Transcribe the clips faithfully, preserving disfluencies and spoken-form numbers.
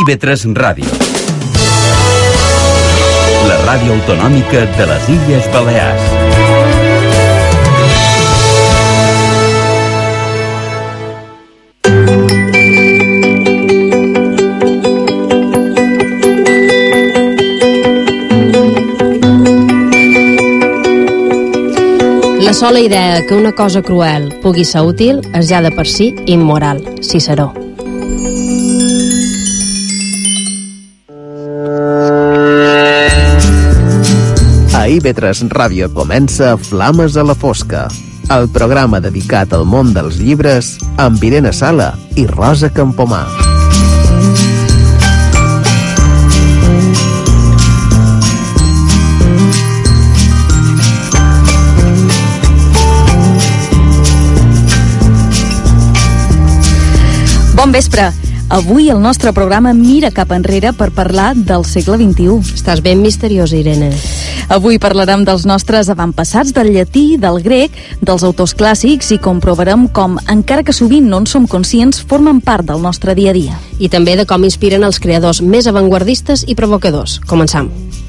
I V tres Ràdio, la ràdio autonòmica de les Illes Balears. La sola idea que una cosa cruel pugui ser útil és ja de per si immoral. Ciceró. A I V tres Ràdio comença Flames a la Fosca, el programa dedicat al món dels llibres amb Irene Sala i Rosa Campomà. Bon vespre. Avui el nostre programa mira cap enrere per parlar del segle vint-i-u. Estàs ben misteriosa, Irene. Avui parlarem dels nostres avantpassats, del llatí, del grec, dels autors clàssics i comprovarem com, encara que sovint no en som conscients, formen part del nostre dia a dia. I també de com inspiren els creadors més avantguardistes i provocadors. Començam.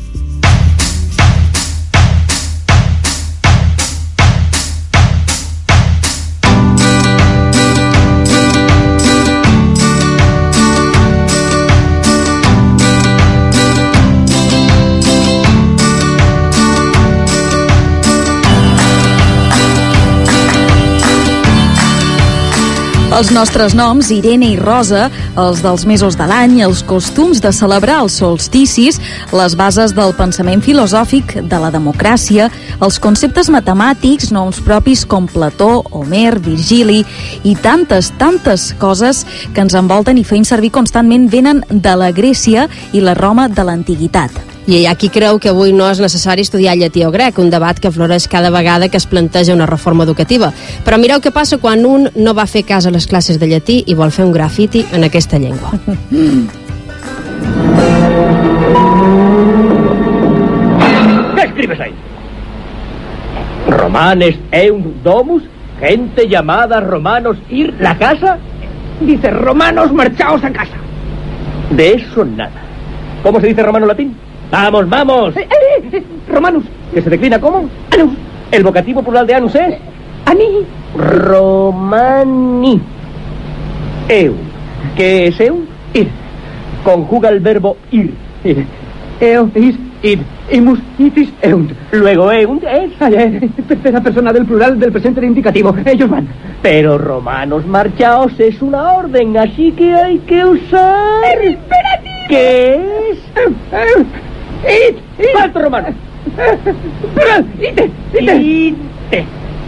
Els nostres noms, Irene i Rosa, els dels mesos de l'any, els costums de celebrar els solsticis, les bases del pensament filosòfic, de la democràcia, els conceptes matemàtics, noms propis com Plató, Homer, Virgili i tantes, tantes coses que ens envolten i feim servir constantment venen de la Grècia i la Roma de l'antiguitat. I hi ha qui creu que avui no és necessari estudiar llatí o grec, un debat que floreix cada vegada que es planteja una reforma educativa. Però mireu què passa quan un no va fer cas a les classes de llatí i vol fer un grafiti en aquesta llengua. ¿Qué escribes ahí? Romanes eunt domus, gente llamada romanos ir la casa. Dice romanos marchaos a casa. De eso nada. ¿Cómo se dice romano en latín? ¡Vamos, vamos! Eh, eh, eh, romanus. ¿Que se declina cómo? Anus. ¿El vocativo plural de anus es? Ani. Romani. Eu. ¿Qué es eu? Ir. Conjuga el verbo ir. Ir. Eu, is, id. Imus, itis, eunt. Luego eunt es... Ayer, tercera persona del plural del presente del indicativo. Ellos van. Pero romanos marchaos es una orden, así que hay que usar... ¡El imperativo! ¿Qué es? ¡Id! ¡Id! ¡Falto romano! ¡Plural! ¡Ite! ¡Ite! ¡Ite!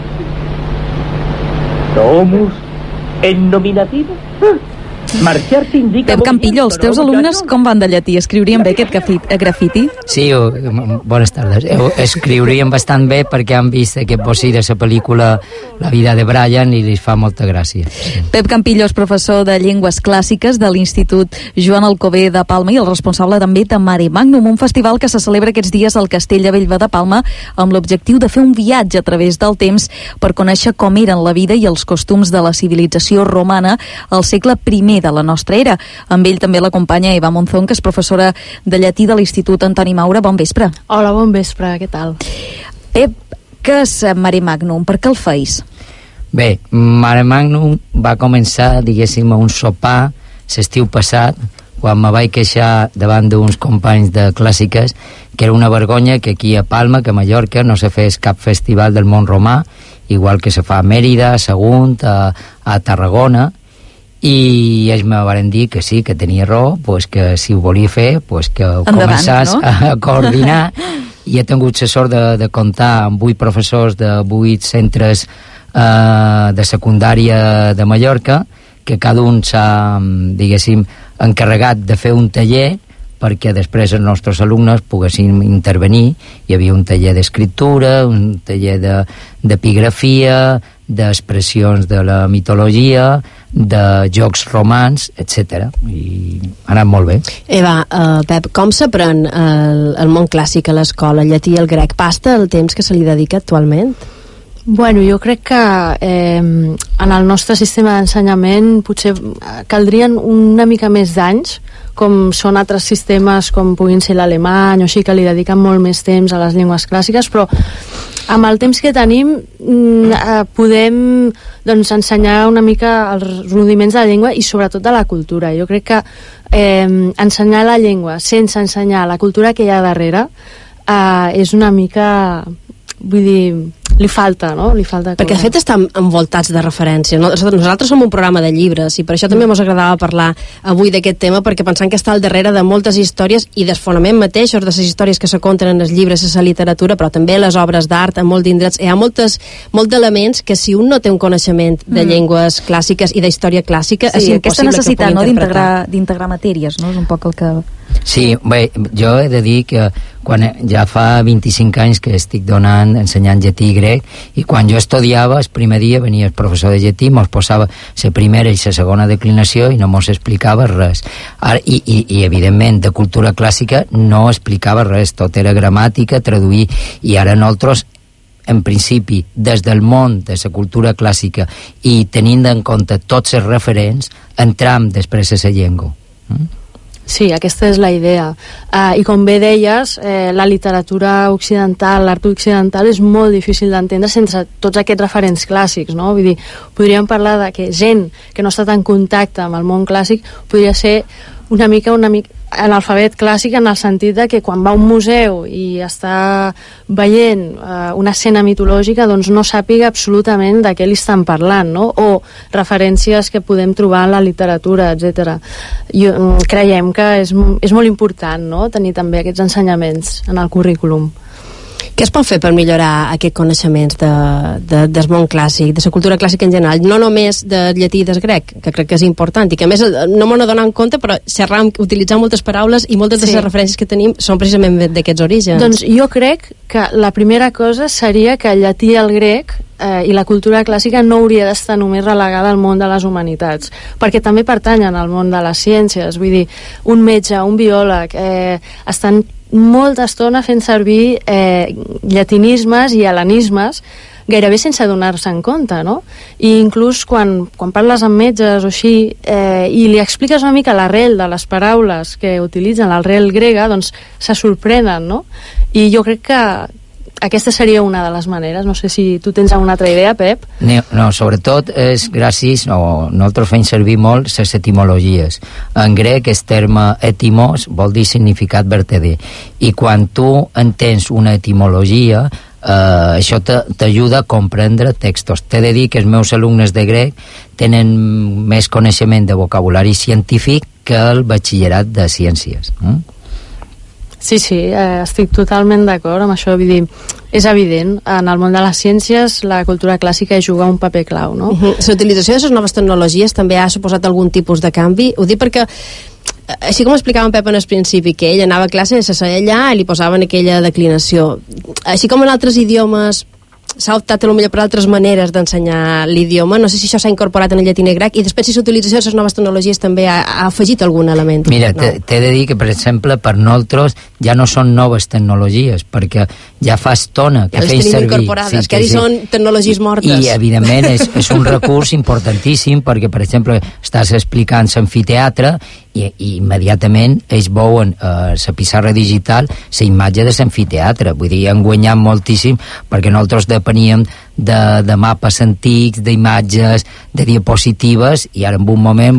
Domus en nominativo. Marxar s'indica... Pep Campillo, els teus alumnes com van de llatí? Escriurien bé aquest grafiti? Sí, bones tardes. Escriurien bastant bé perquè han vist aquest bocí de la pel·lícula La vida de Brian i li fa molta gràcia. Sí. Pep Campillo és professor de Llengües Clàssiques de l'Institut Joan Alcover de Palma i el responsable també de Mare Magnum, un festival que se celebra aquests dies al Castell de Bellver de Palma amb l'objectiu de fer un viatge a través del temps per conèixer com eren la vida i els costums de la civilització romana al segle primer de la nostra era. Amb ell també l'acompanya Eva Monzón, que és professora de llatí de l'Institut Antoni Maura. Bon vespre. Hola, bon vespre, què tal? Pep, què és Mare Magnum? Per què el feis? Bé, Mare Magnum va començar, diguéssim, a un sopar l'estiu passat, quan me vaig queixar davant d'uns companys de clàssiques que era una vergonya que aquí a Palma, que a Mallorca, no se fes cap festival del món romà, igual que se fa a Mèrida, a Sagunt, a, a Tarragona, i ells me van dir que sí, que tenia raó, pues que si ho volia fer, pues que ho Endavant, començàs no? a coordinar. I he tingut la sort de, de comptar amb vuit professors de vuit centres eh, de secundària de Mallorca, que cada un s'ha, diguéssim, encarregat de fer un taller perquè després els nostres alumnes poguessin intervenir. Hi havia un taller d'escriptura, un taller de, d'epigrafia, d'expressions de la mitologia, de jocs romans, etcètera. I ha anat molt bé. Eva, uh, Pep, com s'aprèn el, el món clàssic a l'escola, el llatí i el grec? Pasta el temps que se li dedica actualment? Bueno, jo crec que eh, en el nostre sistema d'ensenyament potser caldrien una mica més d'anys com són altres sistemes com puguin ser l'alemany o així, que li dediquen molt més temps a les llengües clàssiques, però amb el temps que tenim eh, podem doncs, ensenyar una mica els rudiments de la llengua i sobretot de la cultura. Jo crec que eh, ensenyar la llengua sense ensenyar la cultura que hi ha darrere eh, és una mica, vull dir, li falta, no? Li falta perquè de fet estan envoltats de referències. Nosaltres som un programa de llibres i per això també ens agradava parlar avui d'aquest tema, perquè pensant que està al darrere de moltes històries i del fonament mateix de les històries que se conten en els llibres, en la literatura, però també les obres d'art en molts d'indrets. Hi ha moltes, molts d'elements que si un no té un coneixement de mm. llengües clàssiques i de història clàssica sí, és aquesta necessitat no, d'integrar matèries, no? És un poc el que... Sí, bé, jo he de dir que quan ja fa vint-i-cinc anys que estic donant, ensenyant llatí i grec, i quan jo estudiava, el primer dia venia el professor de llatí, mos posava la primera i la segona declinació i no mos explicava res. Ara, i, i, i evidentment de cultura clàssica no explicava res, tot era gramàtica, traduir, i ara nosaltres en principi, des del món de la cultura clàssica i tenint en compte tots els referents, entram després a la llengua. Mm? Sí, aquesta és la idea. Uh, I com bé deies, eh, la literatura occidental, l'art occidental és molt difícil d'entendre sense tots aquests referents clàssics, no? Vull dir, podríem parlar de que gent que no ha estat en contacte amb el món clàssic podria ser una mica una mica analfabet clàssic en el sentit de que quan va a un museu i està veient eh, una escena mitològica doncs no sàpiga absolutament de què li estan parlant, no? O referències que podem trobar en la literatura, etcètera. I creiem que és, és molt important, no?, tenir també aquests ensenyaments en el currículum. Què es pot fer per millorar aquests coneixements de, de, del món clàssic, de la cultura clàssica en general, no només del llatí i del grec, que crec que és important, i que a més no m'ho dono en compte, però xerrar, utilitzar moltes paraules i moltes de les sí. referències que tenim són precisament d'aquests orígens. Doncs jo crec que la primera cosa seria que el llatí i el grec eh, i la cultura clàssica no hauria d'estar només relegada al món de les humanitats, perquè també pertanyen al món de les ciències. Vull dir, un metge, un biòleg eh, estan molta estona fent servir eh, llatinismes i hel·lenismes gairebé sense donar-se en compte, no? I inclús quan, quan parles amb metges o així eh, i li expliques una mica l'arrel de les paraules que utilitzen, l'arrel grega, doncs se sorprenen, no? I jo crec que aquesta seria una de les maneres. No sé si tu tens alguna altra idea, Pep? No, no sobretot és gràcies, no, nosaltres fem servir molt les etimologies. En grec el terme etimos vol dir significat vertader, i quan tu entens una etimologia Uh, això t'ajuda a comprendre textos. T'he de dir que els meus alumnes de grec tenen més coneixement de vocabulari científic que el batxillerat de ciències. Mm? Sí, sí, eh, estic totalment d'acord amb això. Vull dir, és evident, en el món de les ciències la cultura clàssica juga un paper clau, no? Uh-huh. La utilització de les noves tecnologies també ha suposat algun tipus de canvi? Ho dic perquè així com explicava en Pep en el principi, que ell anava a classe, se seia allà i li posaven aquella declinació. Així com en altres idiomes s'ha optat a lo millor per altres maneres d'ensenyar l'idioma, no sé si això s'ha incorporat en el llatí i grec, i després si l'utilització de les noves tecnologies també ha, ha afegit algun element. Mira, no? t'he de dir que, per exemple, per nosaltres ja no són noves tecnologies, perquè ja fa estona que ja feim servir. Ja les tenim incorporades, sí, que, que sí. Són tecnologies mortes. I, evidentment, és, és un recurs importantíssim, perquè, per exemple, estàs explicant l'amfiteatre i, i immediatament ells veuen a eh, la pissarra digital la imatge de l'amfiteatre. Vull dir, han guanyat moltíssim, perquè nosaltres depeníem de, de mapes antics, d'imatges, de diapositives, i ara en un moment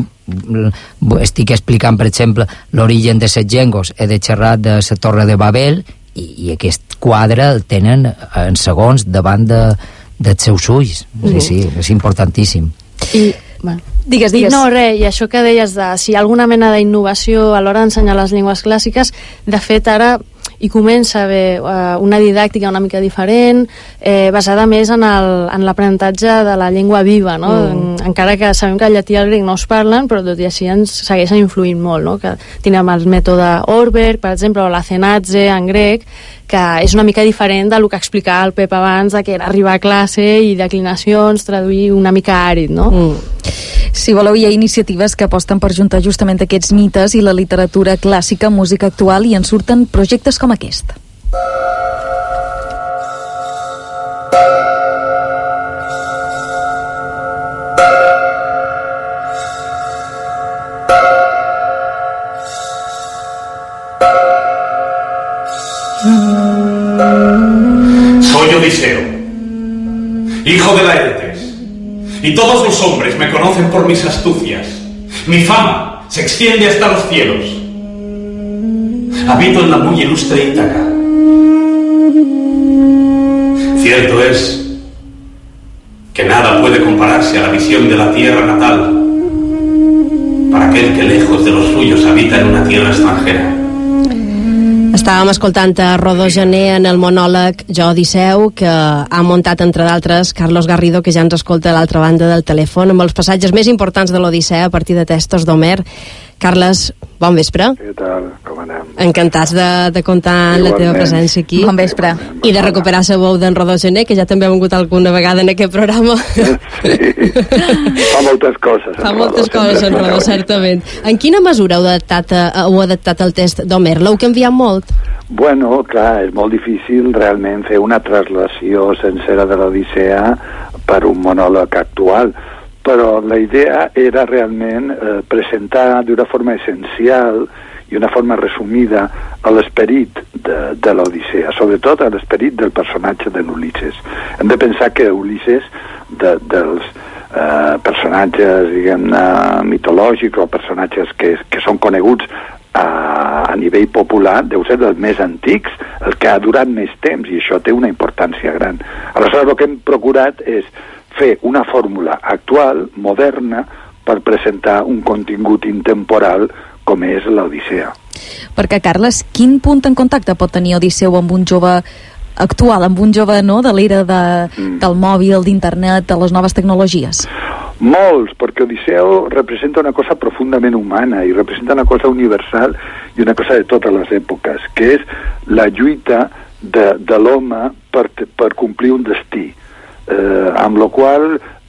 estic explicant, per exemple, l'origen de les llengües. He de xerrar de la Torre de Babel, i, i aquest quadre el tenen en segons davant de, dels seus ulls. Sí, sí, és importantíssim. I, bueno, digues, digues. I no, res, i això que deies de si hi ha alguna mena d'innovació a l'hora d'ensenyar les llengües clàssiques, de fet ara hi comença a haver uh, una didàctica una mica diferent, eh, basada més en el, en l'aprenentatge de la llengua viva, no? Mm. En, encara que sabem que el llatí i el grec no es parlen, però tot i així ens segueixen influint molt, no? Que tenim el mètode Orberg, per exemple, o la Zenadze en grec, que és una mica diferent del que explicava el Pep abans, de que era arribar a classe i declinacions, traduir una mica àrid, no? Mm. Si voleu, hi ha iniciatives que aposten per juntar justament aquests mites i la literatura clàssica, música actual, i en surten projectes com aquest. hijo de Laertes, y todos los hombres me conocen por mis astucias. Mi fama se extiende hasta los cielos. Habito en la muy ilustre Ítaca. Cierto es que nada puede compararse a la visión de la tierra natal para aquel que lejos de los suyos habita en una tierra extranjera. Estàvem escoltant a Rodó Gené en el monòleg Jo Odisseu, que ha muntat, entre d'altres, Carlos Garrido, que ja ens escolta a l'altra banda del telèfon, amb els passatges més importants de l'Odissea a partir de textos d'Homer. Carles, bon vespre. Què tal? Com anem? Encantats de, de comptar amb la teva presència aquí. Bon vespre. I de recuperar la veu d'en Rodó Gené, que ja també ha vingut alguna vegada en aquest programa. Sí, fa moltes coses. Fa moltes coses en Rodó, certament. En quina mesura heu adaptat, heu adaptat el test d'Homer? L'heu canviat molt? Bueno, clar, és molt difícil realment fer una translació sencera de l'Odissea per un monòleg actual, però la idea era realment eh, presentar d'una forma essencial i una forma resumida a l'esperit de, de l'Odissea, sobretot a l'esperit del personatge de l'Ulisses. Hem de pensar que Ulisses, de, dels eh, personatges, diguem-ne, mitològics o personatges que, que són coneguts a, a nivell popular, deu ser dels més antics, el que ha durat més temps, i això té una importància gran. Aleshores, el que hem procurat és fer una fórmula actual, moderna, per presentar un contingut intemporal com és l'Odissea. Perquè, Carles, quin punt en contacte pot tenir Odisseu amb un jove actual, amb un jove, no?, de l'era de, mm. del mòbil, d'internet, de les noves tecnologies? Molts, perquè Odisseu representa una cosa profundament humana i representa una cosa universal i una cosa de totes les èpoques, que és la lluita de, de l'home per, per complir un destí. Eh, amb la qual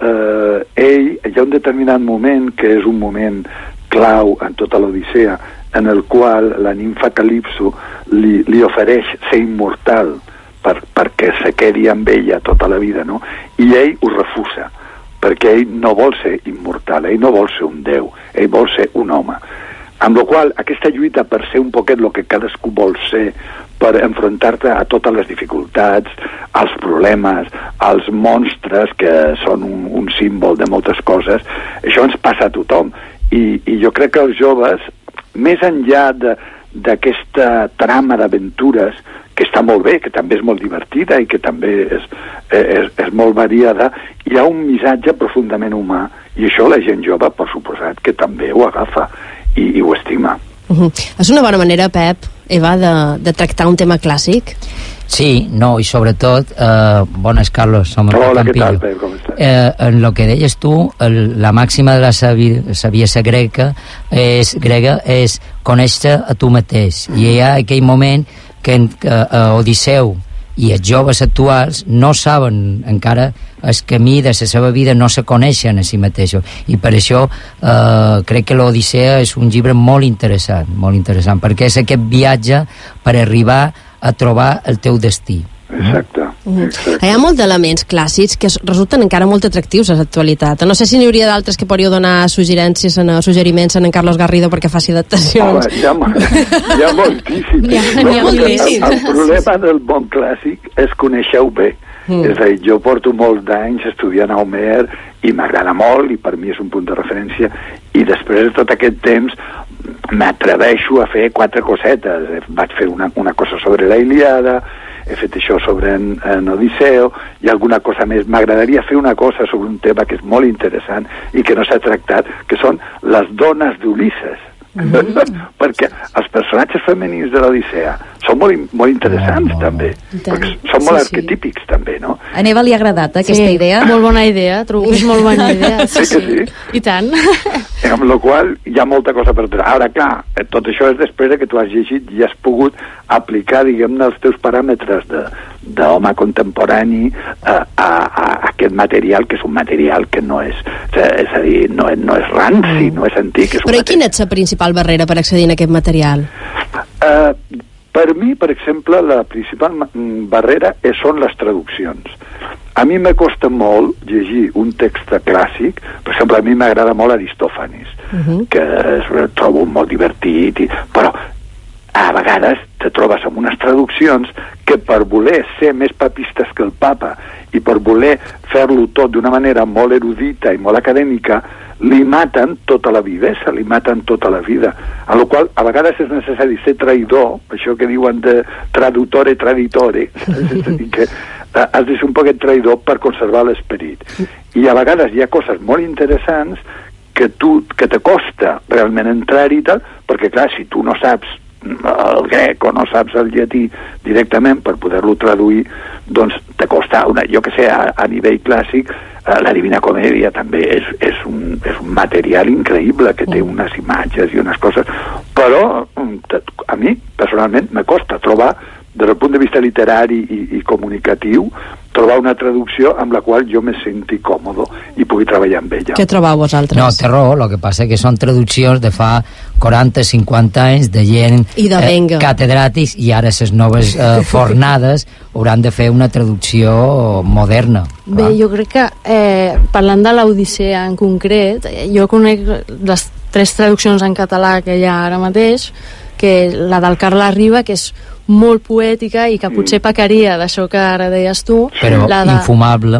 eh, ell, hi ha un determinat moment que és un moment clau en tota l'Odissea, en el qual la nimfa Calipso li, li ofereix ser immortal per, perquè se quedi amb ella tota la vida, no? I ell ho refusa, perquè ell no vol ser immortal, ell no vol ser un déu, ell vol ser un home. Amb la qual aquesta lluita per ser un poquet el que cadascú vol ser, per enfrontar-te a totes les dificultats, als problemes, als monstres que són un, un símbol de moltes coses, això ens passa a tothom. I, i jo crec que els joves, més enllà d'aquesta trama d'aventures, que està molt bé, que també és molt divertida i que també és, és, és molt variada, hi ha un missatge profundament humà, i això la gent jove, per suposat, que també ho agafa i, i ho estima. Uh-huh. És una bona manera, Pep, Eva, de, de tractar un tema clàssic? Sí, no, i sobretot, eh, bones, Carlos, som el Hola, Campillo. què tal, Pep, com estàs? Eh, en lo que deies tu, el, la màxima de la savi, saviesa grega és, grega és conèixer a tu mateix. I hi ha aquell moment que, que eh, Odisseu i els joves actuals no saben encara el camí de la seva vida, no se coneixen a si mateixos, i per això eh, crec que l'Odissea és un llibre molt interessant, molt interessant, perquè és aquest viatge per arribar a trobar el teu destí. Exacte. Uh-huh. Hi ha molts d'elements clàssics que resulten encara molt atractius a l'actualitat. No sé si n'hi hauria d'altres que podríeu donar suggerències, en, suggeriments en, en Carlos Garrido perquè faci adaptacions. Home, hi, ha, hi ha moltíssims. Hi ha, no, hi ha moltíssims. El, el problema del bon clàssic és conèixer-ho bé. Mm. És a dir, jo porto molts anys estudiant a Homer i m'agrada molt i per mi és un punt de referència, i després de tot aquest temps m'atreveixo a fer quatre cosetes. Vaig fer una, una cosa sobre la Ilíada, he fet això sobre en, en Odisseu i alguna cosa més. M'agradaria fer una cosa sobre un tema que és molt interessant i que no s'ha tractat, que són les dones d'Ulisses. Mm-hmm. Perquè els personatges femenins de l'Odissea són molt, molt interessants, oh, també, perquè són molt sí, arquetípics, sí. també, no? A Neva li ha agradat aquesta sí, idea? Molt bona idea, trobo que és molt bona idea. Sí, sí que sí. I tant. Amb la qual hi ha molta cosa per treure. Ara, clar, tot això és després que tu has llegit i has pogut aplicar, diguem-ne, els teus paràmetres de, d'home contemporani a, a, a aquest material, que és un material que no és, és a dir, no, no és ranci, no és antic. És Però i quina és la principal barrera per accedir a aquest material? Uh, per mi, per exemple, la principal barrera és, són les traduccions. A mi me costa molt llegir un text clàssic. Per exemple, a mi m'agrada molt Aristòfanes, uh-huh. que es, trobo molt divertit, i, però a vegades te trobes amb unes traduccions que, per voler ser més papistes que el papa i per voler fer-lo tot d'una manera molt erudita i molt acadèmica, li maten tota la vivesa, li maten tota la vida. A la qual a vegades és necessari ser traïdor, això que diuen de traductore, traditore, és a dir, que has de ser un poquet traïdor per conservar l'esperit. I a vegades hi ha coses molt interessants que tu, que te costa realment entrar-hi i tal, perquè clar, si tu no saps el grec o no saps el llatí directament per poder-lo traduir, doncs te costa, una, jo que sé, a, a nivell clàssic, eh, la Divina Comèdia també és, és, un, és un material increïble que té unes imatges i unes coses, però a mi personalment me costa trobar, des del punt de vista literari i, i comunicatiu, trobar una traducció amb la qual jo me senti còmodo i pugui treballar amb ella. Què trobeu vosaltres? No, té raó, el que passa que són traduccions de fa quaranta cinquanta anys de gent I de eh, catedràtics, i ara les noves eh, fornades hauran de fer una traducció moderna. Bé, jo crec que eh, parlant de l'Odissea en concret, eh, jo conec les tres traduccions en català que hi ha ara mateix, que la del Carles Riba, que és molt poètica i que potser pecaria d'això que ara deies tu, però la de... infumable.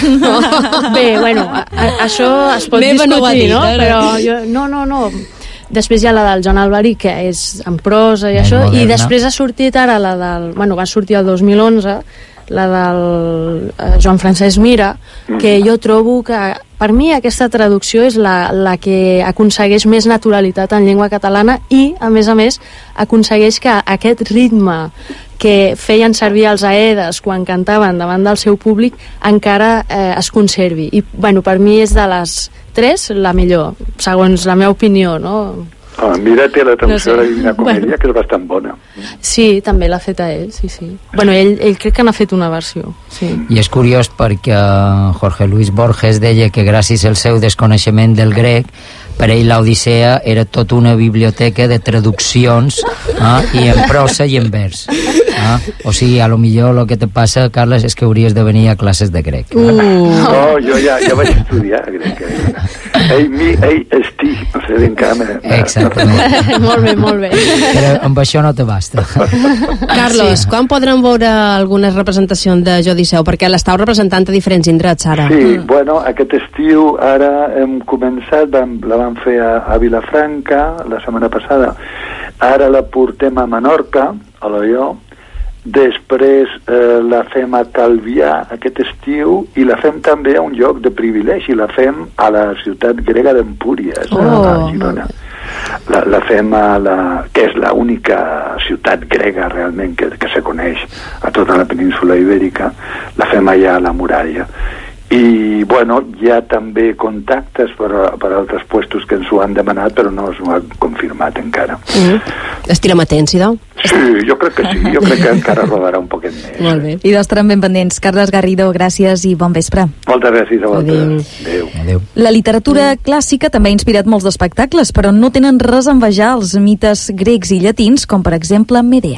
Bé, bueno, a, a, això es pot Meva discutir, no, dit, no? Eh? Però jo, no, no, no. Després hi ha la del Joan Alvarí, que és en prosa i Ben això, moderna. i després ha sortit ara la del... Bueno, va sortir el dos mil onze, la del eh, Joan Francesc Mira, que jo trobo que per mi aquesta traducció és la, la que aconsegueix més naturalitat en llengua catalana i, a més a més, aconsegueix que aquest ritme que feien servir els Aedes quan cantaven davant del seu públic encara eh, es conservi. I, bueno, per mi és de les tres la millor, segons la meva opinió, no? Ah, mira, té la traducció No sé. de la Divina Comèdia, Bueno. que és bastant bona. Sí, també l'ha fet a ell, sí, sí. Bueno, ell, ell crec que n'ha fet una versió, sí. I és curiós perquè Jorge Luis Borges deia que gràcies al seu desconeixement del grec, per ell l'Odissea era tota una biblioteca de traduccions, eh, i en prosa i en vers. Eh? O sigui, a lo millor el que te passa, Carles, és que hauries de venir a classes de grec. Uh. No, jo ja, ja vaig estudiar grec. Ei, mi, ei, esti, no sé, encara me... Exactament. Molt bé, molt bé. Però amb això no te basta. Carlos, sí. Quan podrem veure algunes representacions de Jo Odisseu? Perquè l'estàu representant a diferents indrets, ara. Sí, bueno, aquest estiu ara hem començat, vam, la vam fer a, a Vilafranca la setmana passada, ara la portem a Menorca, a l'Olló, després eh, la fem a Calvià aquest estiu i la fem també a un lloc de privilegi, la fem a la ciutat grega d'Empúries, oh. a Girona. La, la fem a la... que és l'única ciutat grega realment que, que se coneix a tota la península ibèrica, la fem allà a la muralla. I, bueno, hi ha també contactes per, per altres puestos que ens ho han demanat, però no s'ho han confirmat encara. Mm. Estirem atents, idò? Sí, jo crec que sí, jo crec que encara rodarà un poquet més. Molt bé. I d'estarem ben pendents. Carles Garrido, gràcies i bon vespre. Moltes gràcies a vosaltres. Adéu. Adéu. Adéu. La literatura clàssica també ha inspirat molts d'espectacles, però no tenen res a envejar els mites grecs i llatins, com per exemple Medea.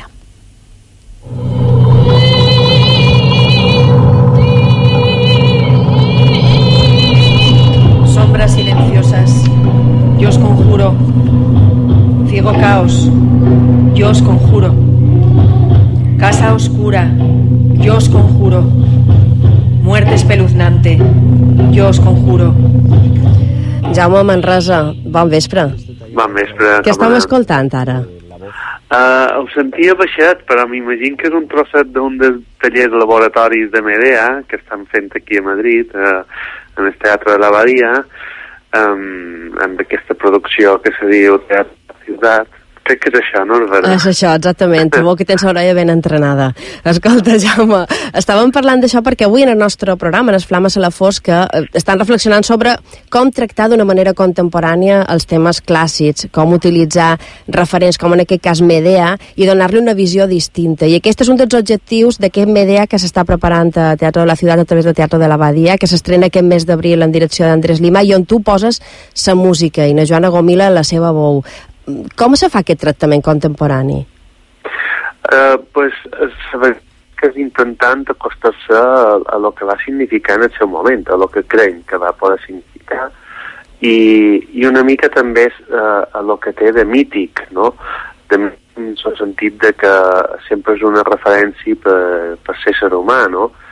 Sombras silenciosas, yo os conjuro. Ciego caos, yo os conjuro. Casa oscura, yo os conjuro. Muerte espeluznante, yo os conjuro. Jaume Manresa, bon vespre. Bon vespre. Què estem escoltant ara? Uh, ho sentia baixet, però m'imagino que és un trosset d'un dels tallers laboratoris de Medea que estan fent aquí a Madrid, uh, en el Teatre de l'Abadia, um, amb aquesta producció que se diu Teatre de la Ciutat. Crec que és això, no? És això, exactament. Tu que tens l'orella ben entrenada. Escolta, Jaume, estàvem parlant d'això perquè avui en el nostre programa, en les Flames a la Fosca, estan reflexionant sobre com tractar d'una manera contemporània els temes clàssics, com utilitzar referents com en aquest cas Medea i donar-li una visió distinta. I aquest és un dels objectius d'aquest Medea que s'està preparant a Teatre de la Ciutat a través del Teatre de l'Abadia, que s'estrena aquest mes d'abril en direcció d'Andrés Lima i on tu poses sa música i na Joana Gomila la seva veu. Com se fa aquest tractament contemporani? Uh, pues, saber que és intentant acostar-se a, a lo que va significar en el seu moment, a lo que creiem que va poder significar, i, i una mica també uh, a lo que té de mític, no? De, en el sentit de que sempre és una referència per, per ser ser humà, no?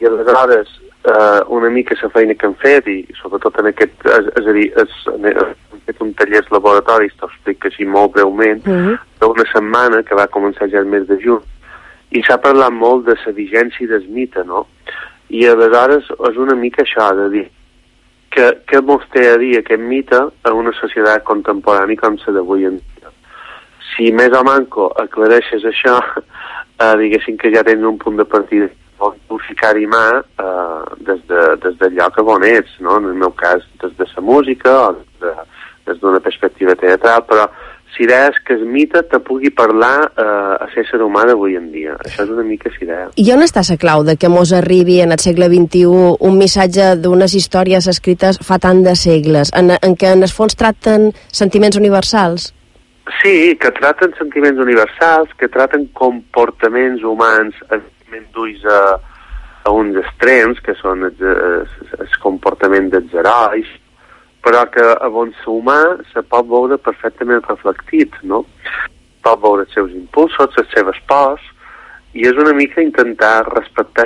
i aleshores eh, una mica la feina que hem fet, i sobretot en aquest, és, és a dir, és, hem fet un taller laboratori, t'ho explico així molt breument, uh-huh. d'una setmana que va començar ja el mes de juny, i s'ha parlat molt de la vigència del mite, no? I aleshores és una mica això, de dir, que, que mos té a dir aquest mite en una societat contemporània com la d'avui en dia. Si més o manco aclareixes això, eh, diguéssim que ja tens un punt de partida on ficar-hi mà eh, des, de, des del lloc on ets, no? En el meu cas des de la música o des, de, des d'una perspectiva teatral, però si és que el mite te pugui parlar eh, a l'ésser humà d'avui en dia. Això és una mica l'idea. I on està la clau de que mos arribi en el segle vint-i-u un missatge d'unes històries escrites fa tant de segles, en, en què en el fons tracten sentiments universals? Sí, que traten sentiments universals, que traten comportaments humans d'ulls a, a uns extrems, que són el, el, el comportament dels herois, però que a bon ser humà se pot veure perfectament reflectit, no? Pot veure els seus impulsos, les seves pors, i és una mica intentar respectar,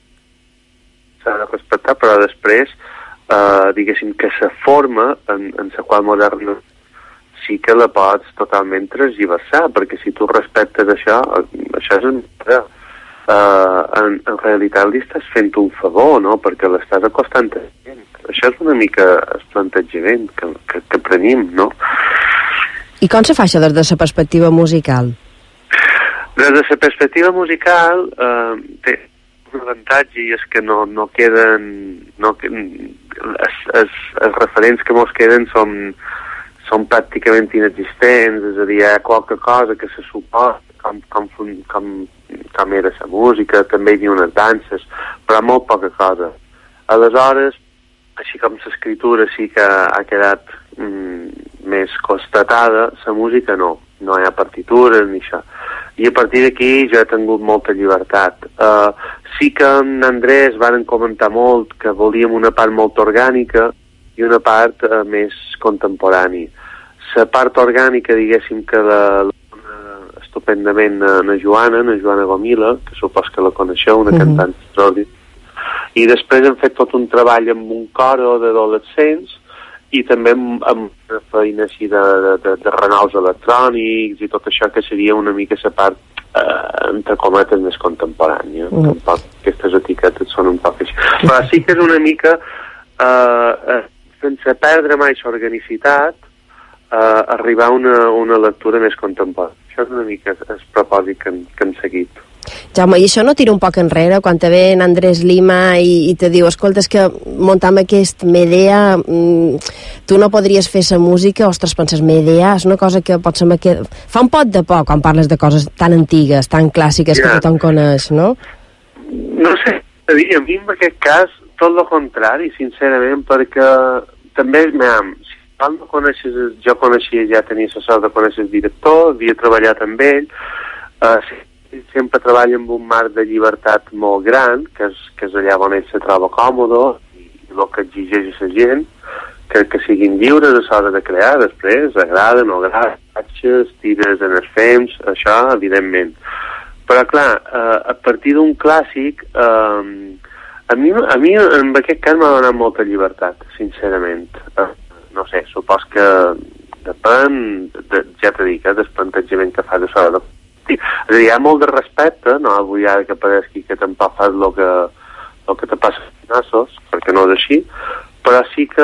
s'ha de respectar, però després, eh, diguéssim, que la forma en, en la qual m'ho arriba sí que la pots totalment transgiversar, perquè si tu respectes això, això és una... Uh, en, en realitat li estàs fent un favor, no? Perquè l'estàs acostant a gent. Això és una mica el plantejament que, que, que prenim, no? I com se fa això des de la perspectiva musical? Des de la perspectiva musical uh, té un avantatge, i és que no, no queden... No, els, els, els referents que mos queden són, són pràcticament inexistents, és a dir, hi ha qualque cosa que se suposa com, com, com, com era la música, també hi havia unes danses, però molt poca cosa. Aleshores, així com l'escriptura sí que ha quedat mm, més constatada, la música no, no hi ha partitures ni això. I a partir d'aquí jo he tingut molta llibertat. Uh, sí que en Andrés varen comentar molt que volíem una part molt orgànica i una part uh, més contemporània. La part orgànica, diguéssim que la, la estupendament a na Joana, na Joana Gomila, que supos que la coneixeu, una uh-huh. cantant d'Odi. I després hem fet tot un treball amb un coro d'adolescents i també amb, amb una feina així de, de, de, de renous electrònics i tot això que seria una mica la part, eh, entre cometes, més contemporània. Uh-huh. Tampoc aquestes etiquetes són un poc així. Però sí que és una mica, eh, eh, sense perdre mai l'organicitat, Uh, arribar a una, una lectura més contemporània. Això és una mica el propòsit que, que hem seguit. Jaume, i això no tira un poc enrere quan te ve en Andrés Lima i, i te diu, escolta, és que muntant aquest Medea mmm, tu no podries fer sa música? Ostres, penses, Medea és una cosa que pot ser que... fa un pot de por quan parles de coses tan antigues, tan clàssiques, yeah. que tothom coneix, no? No sé, a mi en aquest cas tot el contrari, sincerament, perquè també, ma'am, no coneixes, jo coneixia, ja tenia la sort de conèixer el director, havia treballat amb ell, uh, sempre treballa amb un marc de llibertat molt gran, que és, que és allà on ell se troba còmode, i el que exigeix la gent, que, que siguin lliures a l'hora de crear, després, agrada, no agrada, patxes, tires en els fems, això, evidentment. Però, clar, uh, a partir d'un clàssic, uh, a, mi, a mi en aquest cas m'ha donat molta llibertat, sincerament. Uh, no sé, supos que depèn, de, ja t'he dit, eh, del plantejament que fas a l'hora de... És a dir, hi ha molt de respecte, no vull ara que pareixi que tampoc fas el que, el que te passa als nassos, perquè no és així, però sí que,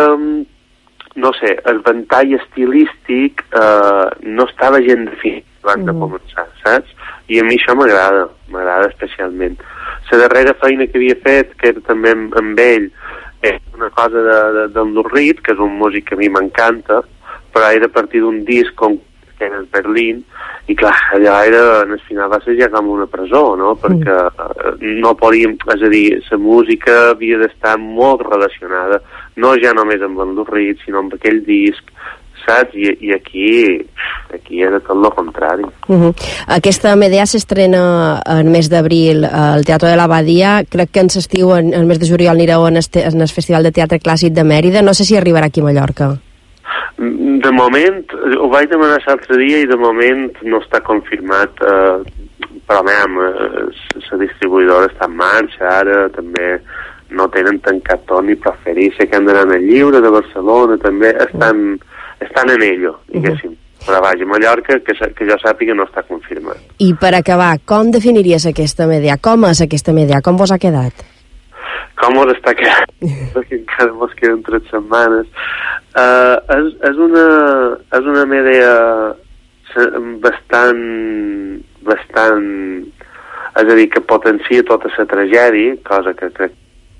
no sé, el ventall estilístic eh, no estava gent definit abans mm. de començar, saps? I a mi això m'agrada, m'agrada especialment. La darrera feina que havia fet, que era també amb, amb ell, és una cosa de, de, d'en Lurrit, que és un músic que a mi m'encanta, però era a partir d'un disc com, que era el Berlín, i clar, allà era, en el final va ser ja com una presó, no? Perquè mm. no podíem, és a dir, la música havia d'estar molt relacionada, no ja només amb en Lurrit, sinó amb aquell disc, saps? I, i aquí, aquí era tot el contrari. Uh-huh. Aquesta Medea s'estrena en mes d'abril al Teatre de l'Abadia, crec que en l'estiu, en el mes de juliol anireu en el, en el Festival de Teatre Clàssic de Mèrida, no sé si arribarà aquí a Mallorca. de moment, ho vaig demanar l'altre dia i de moment no està confirmat, eh, però mem, la distribuïdora està en marxa ara, també no tenen tancat tot ni preferir, sé que han d'anar al Lliure de Barcelona, també estan, estan en ello, diguéssim. Uh-huh. Però vaja, Mallorca, que, que jo sàpiga, no està confirmat. I per acabar, com definiries aquesta media? Com és aquesta media? Com vos ha quedat? Com us està quedant? Perquè encara mos queden tres setmanes. Uh, és, és, una, és una media bastant, bastant... És a dir, que potencia tota la tragèdia, cosa que crec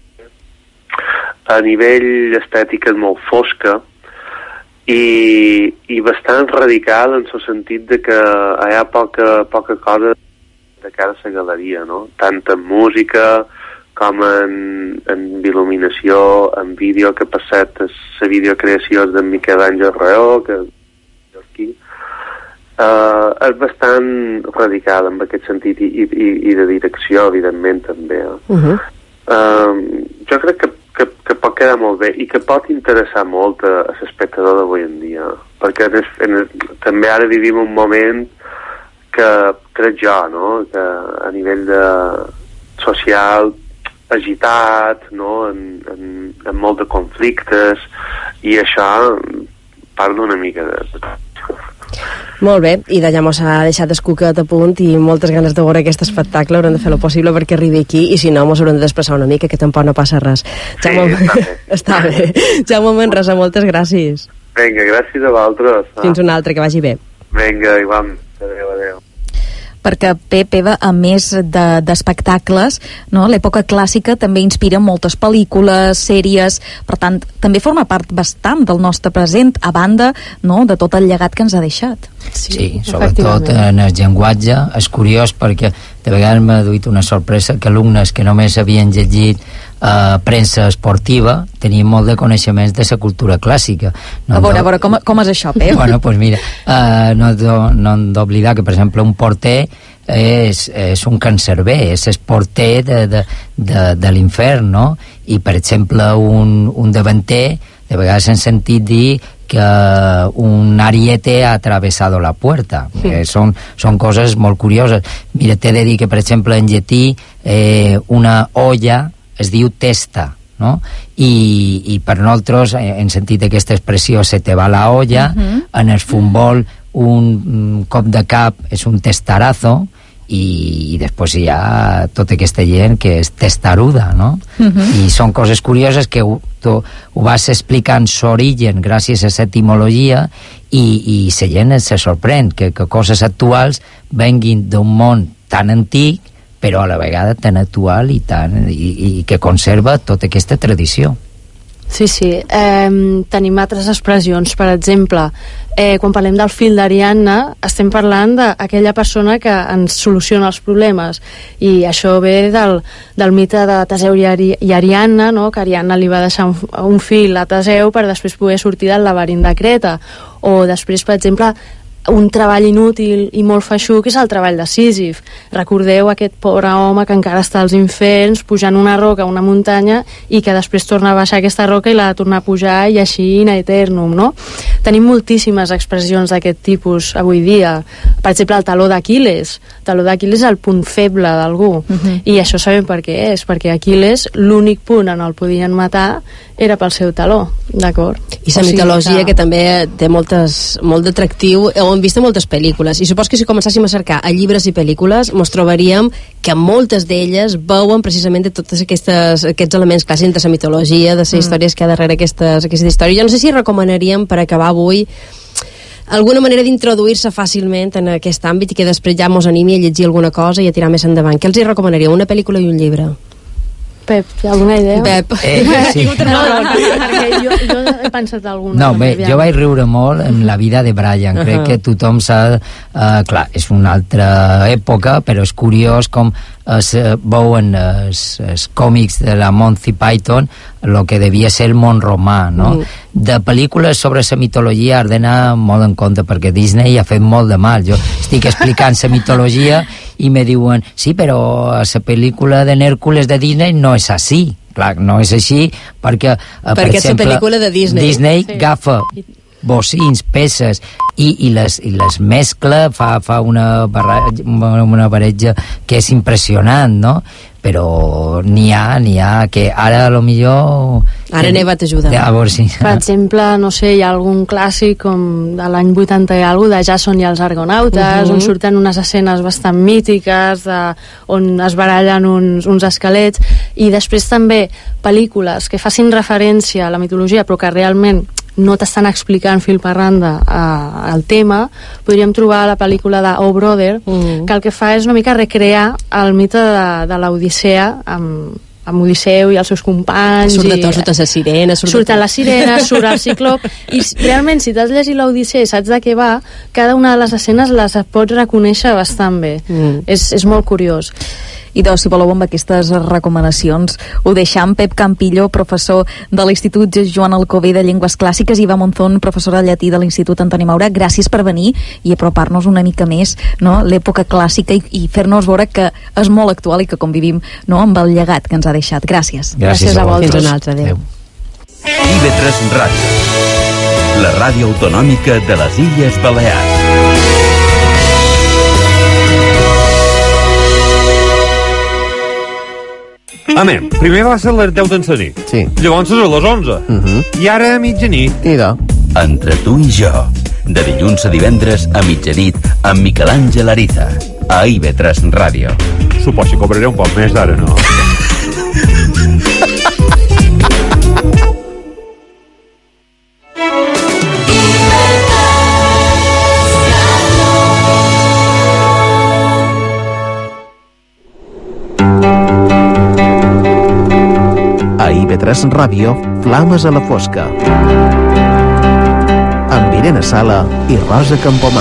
a nivell estètic és molt fosca, i, i bastant radical en el sentit de que hi ha poca, poca cosa de cara a la galeria, no? Tant en música com en, en il·luminació, en vídeo, que per cert la videocreació és d'en Miquel Àngel Reó, que és aquí. Uh, és bastant radical en aquest sentit i, i, i de direcció, evidentment, també. Uh-huh. Uh, jo crec que Que, que pot quedar molt bé i que pot interessar molt a, a l'espectador d'avui en dia, perquè en el, en el, també ara vivim un moment que crec jo, no? Que a nivell de social agitat, no? en, en, en molt de conflictes, i això parla una mica de... Molt bé, i d'allà mos ha deixat escucat a punt i moltes ganes de veure aquest espectacle. Haurem de fer el possible perquè arribi aquí, i si no mos haurem de desplaçar una mica, que tampoc no passa res. Sí, Jaume... està bé. Està bé. Jaume Manresa, moltes gràcies. Vinga, gràcies a vosaltres. Fins una altra, que vagi bé. Vinga, igual. Adéu, adéu. Perquè Pep, Eva, a més d'espectacles, de, no, l'època clàssica també inspira moltes pel·lícules, sèries, per tant, també forma part bastant del nostre present, a banda, no, de tot el llegat que ens ha deixat. Sí, sí, sobretot en el llenguatge. És curiós perquè de vegades m'ha duit una sorpresa que alumnes que només havien llegit eh, premsa esportiva tenien molt de coneixements de la cultura clàssica. No a veure, a veure, com, com és això, Pep? Bueno, pues mira, eh, no, no hem d'oblidar que, per exemple, un porter és, és un cancerbé, és el porter de, de, de, de l'infern, no? I, per exemple, un, un davanter, de vegades hem sentit dir que un ariete ha atravessado la puerta. Sí. Eh, són, són coses molt curioses. Mira, t'he de dir que, per exemple, en llatí eh, una olla es diu testa, no? I, i per nosaltres hem sentit aquesta expressió, se te va la olla. Uh-huh. En el futbol un, un cop de cap és un testarazo, i, i després hi ha tota aquesta gent que és testaruda, no? Uh-huh. I són coses curioses que ho, tu, ho vas explicant l'origen gràcies a l'etimologia, i, i la gent se sorprèn que, que coses actuals venguin d'un món tan antic però a la vegada tan actual i, tan, i, i que conserva tota aquesta tradició. Sí, sí. Eh, tenim altres expressions. Per exemple, eh, quan parlem del fil d'Ariadna, estem parlant d'aquella persona que ens soluciona els problemes. I això ve del, del mite de Teseu i, Ari, i Ariadna, no? Que Ariadna li va deixar un, un fil a Teseu per després poder sortir del laberint de Creta. O després, per exemple, un treball inútil i molt feixuc és el treball de Sísif. Recordeu aquest pobre home que encara està als inferns pujant una roca, una muntanya, i que després torna a baixar aquesta roca i l'ha de tornar a pujar, i així in aeternum, no? Tenim moltíssimes expressions d'aquest tipus avui dia. Per exemple, el taló d'Aquil·les. El taló d'Aquil·les és el punt feble d'algú. Uh-huh. I això sabem per què és, perquè Aquil·les, l'únic punt on el podien matar era pel seu taló, d'acord? I la mitologia, que... que també té moltes, molt d'atractiu, ho hem vist en moltes pel·lícules, i supos que si començàssim a cercar a llibres i pel·lícules mos trobaríem que moltes d'elles veuen precisament de tots aquests elements clàssics de la mitologia, de les mm. històries que hi ha darrere aquestes, aquestes històries. Jo no sé si recomanaríem, per acabar avui, alguna manera d'introduir-se fàcilment en aquest àmbit i que després ja mos animi a llegir alguna cosa i a tirar més endavant. Què els hi recomanaríeu? Una pel·lícula i un llibre? Pep, alguna idea? Pep. Eh, sí. No, no, perquè jo, jo he pensat alguna. No, bé, jo vaig riure molt en La vida de Brian. Crec uh-huh. que tothom s'ha... Uh, clar, és una altra època, però és curiós com es veuen els, els còmics de la Monty Python el que devia ser el món romà, no? Mm. De pel·lícules sobre la mitologia has d'anar molt en compte, perquè Disney ha fet molt de mal. Jo estic explicant la mitologia i me diuen, sí, però la pel·lícula de Hèrcules de Disney no és així. Clar, no és així perquè, perquè per exemple, és la pel·lícula de Disney. Disney sí. agafa bocins, peces, i, i, les, i les mescla, fa, fa una, barreja, una barreja que és impressionant, no? Però n'hi ha, n'hi ha que ara a lo millor... Ara Neva t'ajuda. A veure si... Per exemple, no sé, hi ha algun clàssic com de l'any vuitanta i alguna de Jason i els Argonautes, uh -huh. on surten unes escenes bastant mítiques, de, on es barallen uns, uns esquelets, i després també pel·lícules que facin referència a la mitologia, però que realment no t'estan explicant fil per randa eh, el tema. Podríem trobar la pel·lícula de Oh Brother, mm. que el que fa és una mica recrear el mite de, de l'Odissea amb, amb Odisseu i els seus companys. Surt de i, tot, surten les sirenes. Surt surten les sirenes, surt el ciclop, i realment si t'has llegit l'Odissea i saps de què va, cada una de les escenes les pots reconèixer bastant bé. Mm. És, és molt curiós. I doncs, si voleu, amb aquestes recomanacions ho deixam. Pep Campillo, professor de l'Institut Joan Alcover de Llengües Clàssiques, i Iva Monzón, professora de llatí de l'Institut Antoni Maura, gràcies per venir i apropar-nos una mica més, no?, l'època clàssica i, i fer-nos veure que és molt actual i que convivim, no?, amb el llegat que ens ha deixat. Gràcies. Gràcies, gràcies a vosaltres. Fins un altre. Adéu. I V tres Ràdio, la ràdio autonòmica de les Illes Balears. Amén, primer va ser les deu d'en nit. Sí. Llavors a les onze. Uh -huh. I ara a mitjanit. I de. Entre tu i jo, de dilluns a divendres a mitjanit, amb Miquel Àngel Ariza, a I V tres Ràdio. Suposo que cobraré un poc més d'ara, no? A I V tres Ràdio, Flames a la Fosca. Amb Irene Sala i Rosa Campomà.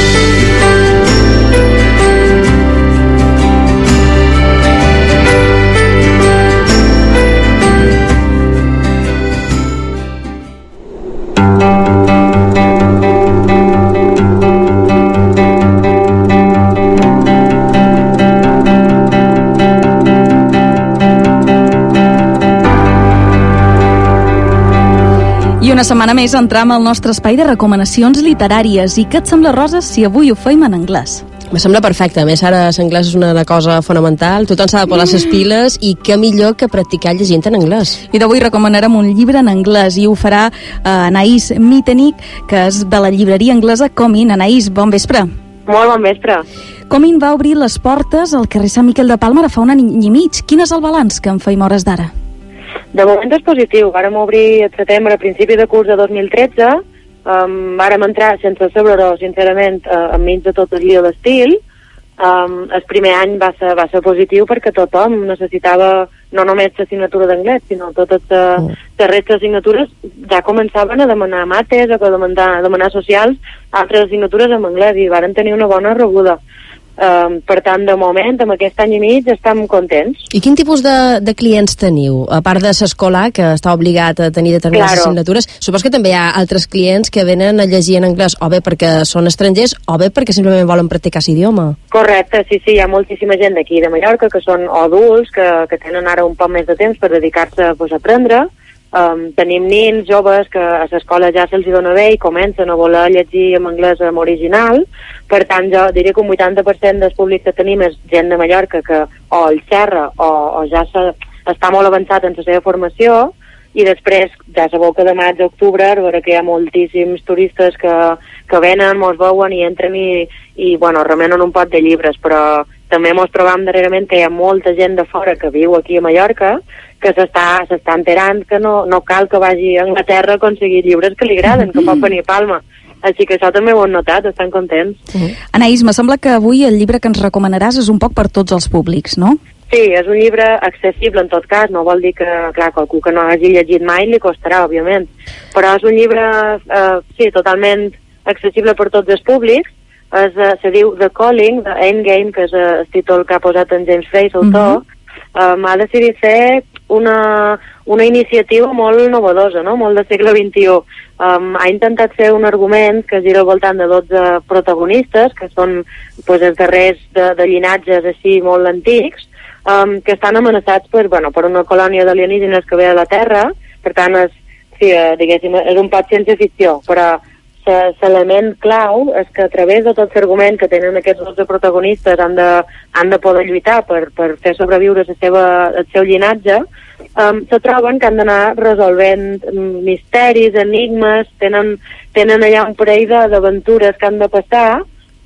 Una setmana més entram al nostre espai de recomanacions literàries. I què et sembla, Rosa, si avui ho fem en anglès? Me sembla perfecte. A més, ara l'anglès és una cosa fonamental. Tothom s'ha de posar les piles i què millor que practicar llegint en anglès. I d'avui recomanarem un llibre en anglès i ho farà eh, Anaïs Mitenic, que és de la llibreria anglesa Comin. Anaïs, bon vespre. Molt bon vespre. Comin va obrir les portes al carrer Sant Miquel de Palma fa un any i mig. Quin és el balanç que en feim hores d'ara? De moment és positiu. Vàrem obrir el setembre, a principi de curs de dos mil tretze. Um, vàrem entrar sense saber-ho, sincerament, uh, enmig de tot el lío d'estil. Um, el primer any va ser, va ser positiu perquè tothom necessitava no només l'assignatura d'anglès, sinó totes les uh, restes assignatures ja començaven a demanar mates o a demanar, a demanar socials, altres assignatures en anglès, i varen tenir una bona rebuda. Um, per tant, de moment, amb aquest any i mig estem contents. I quin tipus de, de clients teniu? A part de l'escolar, que està obligat a tenir determinades claro. assignatures, supos que també hi ha altres clients que venen a llegir en anglès, o bé perquè són estrangers, o bé perquè simplement volen practicar l'idioma. Correcte, sí, sí, hi ha moltíssima gent d'aquí de Mallorca que són adults, que, que tenen ara un poc més de temps per dedicar-se pues, a aprendre. Um, tenim nins, joves, que a l'escola ja se'ls dona bé i comencen a voler llegir en anglès en original. Per tant, jo diria que un vuitanta per cent del públic que tenim és gent de Mallorca que o el xerra o, o ja se, està molt avançat en la seva formació, i després, ja sabeu que de maig a octubre, veure que hi ha moltíssims turistes que, que venen, mos veuen i entren i, i bueno, remenen un pot de llibres, però també mos trobam darrerament que hi ha molta gent de fora que viu aquí a Mallorca que s'està s'està enterant que no, no cal que vagi a Anglaterra a aconseguir llibres que li agraden, que pot venir a Palma. Així que això també ho hem notat, estan contents. Uh-huh. Anaïs, me sembla que avui el llibre que ens recomanaràs és un poc per tots els públics, no? Sí, és un llibre accessible en tot cas, no vol dir que, clar, qualcú que no hagi llegit mai li costarà, òbviament, però és un llibre, eh, sí, totalment accessible per tots els públics. Es, uh, se diu The Calling, The Endgame, que és uh, el títol que ha posat en James Frey, l'autor. Uh-huh. um, ha decidit fer una, una iniciativa molt novedosa, no? Molt del segle vint-i-u. Um, ha intentat fer un argument que gira al voltant de dotze protagonistes, que són pues, els darrers de, de llinatges així molt antics, um, que estan amenaçats per, bueno, per una colònia d'alienígenes que ve a la Terra. Per tant, és, sí, diguéssim, és un pot ciència-ficció, però l'element clau és que a través de tot l'argument que tenen aquests dotze protagonistes han de, han de poder lluitar per, per fer sobreviure la seva, el seu llinatge, um, se troben que han d'anar resolvent misteris, enigmes, tenen, tenen allà un parell d'aventures que han de passar,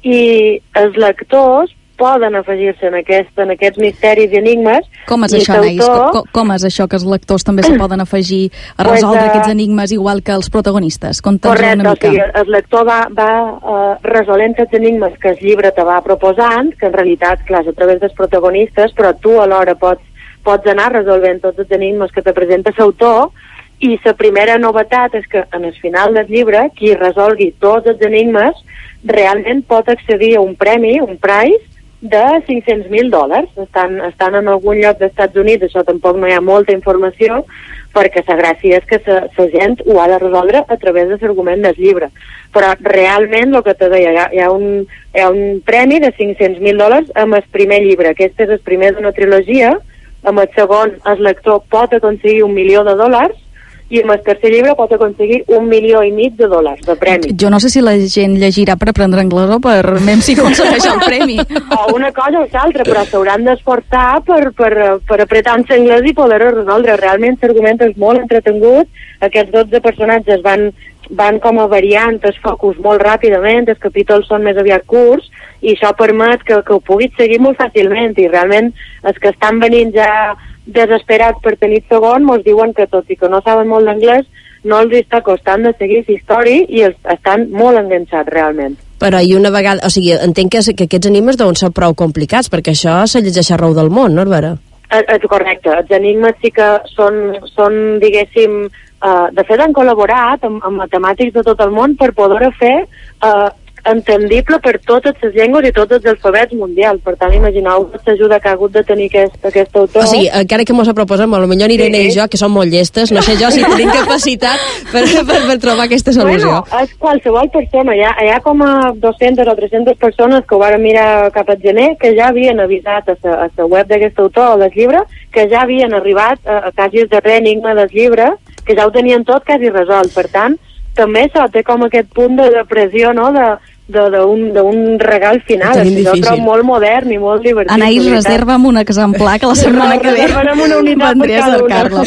i els lectors poden afegir-se en, aquest, en aquests misteris i enigmes. Com és això, Anaïs? Com, com és això que els lectors també se poden afegir a resoldre pues, uh, aquests enigmes igual que els protagonistes? Correcte, una mica. O sigui, el lector va, va uh, resolent els enigmes que el llibre te va proposant, que en realitat, clar, és a través dels protagonistes, però tu alhora pots, pots anar resolvent tots els enigmes que te presenta l'autor, i la primera novetat és que en el final del llibre, qui resolgui tots els enigmes realment pot accedir a un premi, un prize, de cinc-cents mil dòlars. Estan, estan en algun lloc dels Estats Units, això tampoc no hi ha molta informació, perquè la gràcia és que la gent ho ha de resoldre a través de l'argument del llibre. Però realment, el que te deia, hi ha, hi ha, un, hi ha un premi de cinc-cents mil dòlars amb el primer llibre. Aquest és el primer d'una trilogia, amb el segon el lector pot aconseguir un milió de dòlars, i amb el tercer llibre pot aconseguir un milió i mig de dòlars de premi. Jo no sé si la gent llegirà per aprendre anglès o per mem si aconsegueix el premi. O una cosa o l'altra, però s'hauran d'esforçar per, per, per apretar-se anglès i poder-ho resoldre. Realment l'argument és molt entretengut, aquests dotze personatges van, van com a variant el focus molt ràpidament, els capítols són més aviat curts, i això permet que, que ho puguis seguir molt fàcilment, i realment els que estan venint ja desesperats per tenir segon mos diuen que tot i que no saben molt d'anglès no els està costant de seguir la història i els estan molt enganxats realment. Però i una vegada, o sigui, entenc que, que aquests enigmes deuen ser prou complicats, perquè això se llegeix arreu del món, no, Herbera? Eh, correcte, els enigmes sí que són, són diguéssim, uh, de fet han col·laborat amb, amb matemàtics de tot el món per poder fer uh, entendible per totes les llengües i tots els alfabets mundials. Per tant, imagineu l'ajuda que ha hagut de tenir aquest, aquest autor. O sigui, encara que mos proposem, potser Irene sí. i jo, que som molt llestes, no sé jo si tenim capacitat per, per, per trobar aquesta solució. Bueno, és qualsevol persona. Hi ha, hi ha com a dues-centes o tres-centes persones que ho van mirar cap al gener, que ja havien avisat a la web d'aquest autor o del llibre, que ja havien arribat a, a quasi el darrer enigma del llibre, que ja ho tenien tot quasi resolt. Per tant, també això té com aquest punt de depressió, no?, de d'un regal final. Això ho trobo molt modern i molt divertit. Anaïs, reserva'm un exemplar que la setmana que ve vendré a cercar-lo.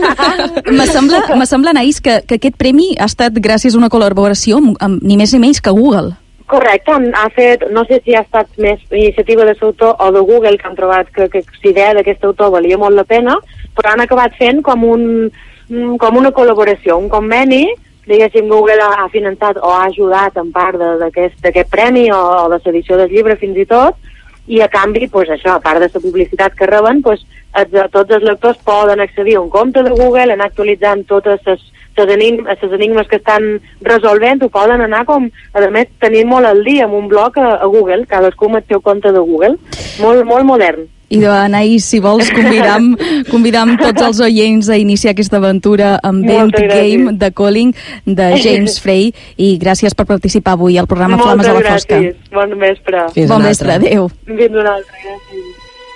Me sembla, me sembla, Anaïs, que, que aquest premi ha estat gràcies a una col·laboració amb, amb ni més ni menys que Google. Correcte, ha fet, no sé si ha estat més iniciativa de l'autor o de Google, que han trobat que, que la idea d'aquest autor valia molt la pena, però han acabat fent com, un, com una col·laboració, un conveni. Diguéssim, Google ha finançat o ha ajudat en part d'aquest premi o, o de l'edició del llibre fins i tot, i a canvi, pues, això, a part de la publicitat que reben, pues, els, tots els lectors poden accedir a un compte de Google, anar actualitzant totes les enigmes, enigmes que estan resolvent, ho poden anar com, a més, tenir molt al dia amb un blog a, a Google, cadascú amb el seu compte de Google, molt, molt modern. I Anaïs, si vols, convidam, convidam tots els oients a iniciar aquesta aventura amb Endgame, The Calling, de James Frey, i gràcies per participar avui al programa Flames a la Fosca. Moltes gràcies, bon vespre. Fins bon vespre, adéu. Fins una altra, gràcies.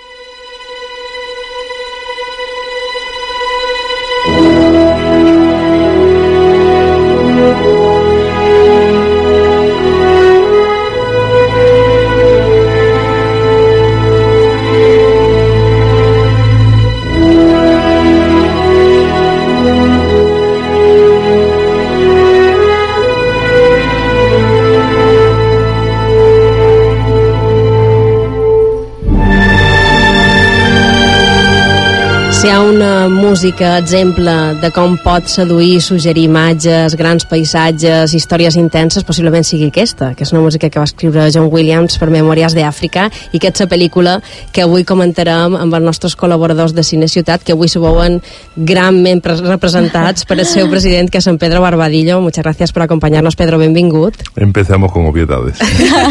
Si hi ha una música exemple de com pot seduir, suggerir imatges, grans paisatges, històries intenses, possiblement sigui aquesta, que és una música que va escriure John Williams per Memòries d'Àfrica, i que és la pel·lícula que avui comentarem amb els nostres col·laboradors de Cine Ciutat, que avui se veuen granment representats per el seu president, que és en Pedro Barbadillo. Muchas gracias por acompañarnos, Pedro, benvingut. Empezamos con obviedades.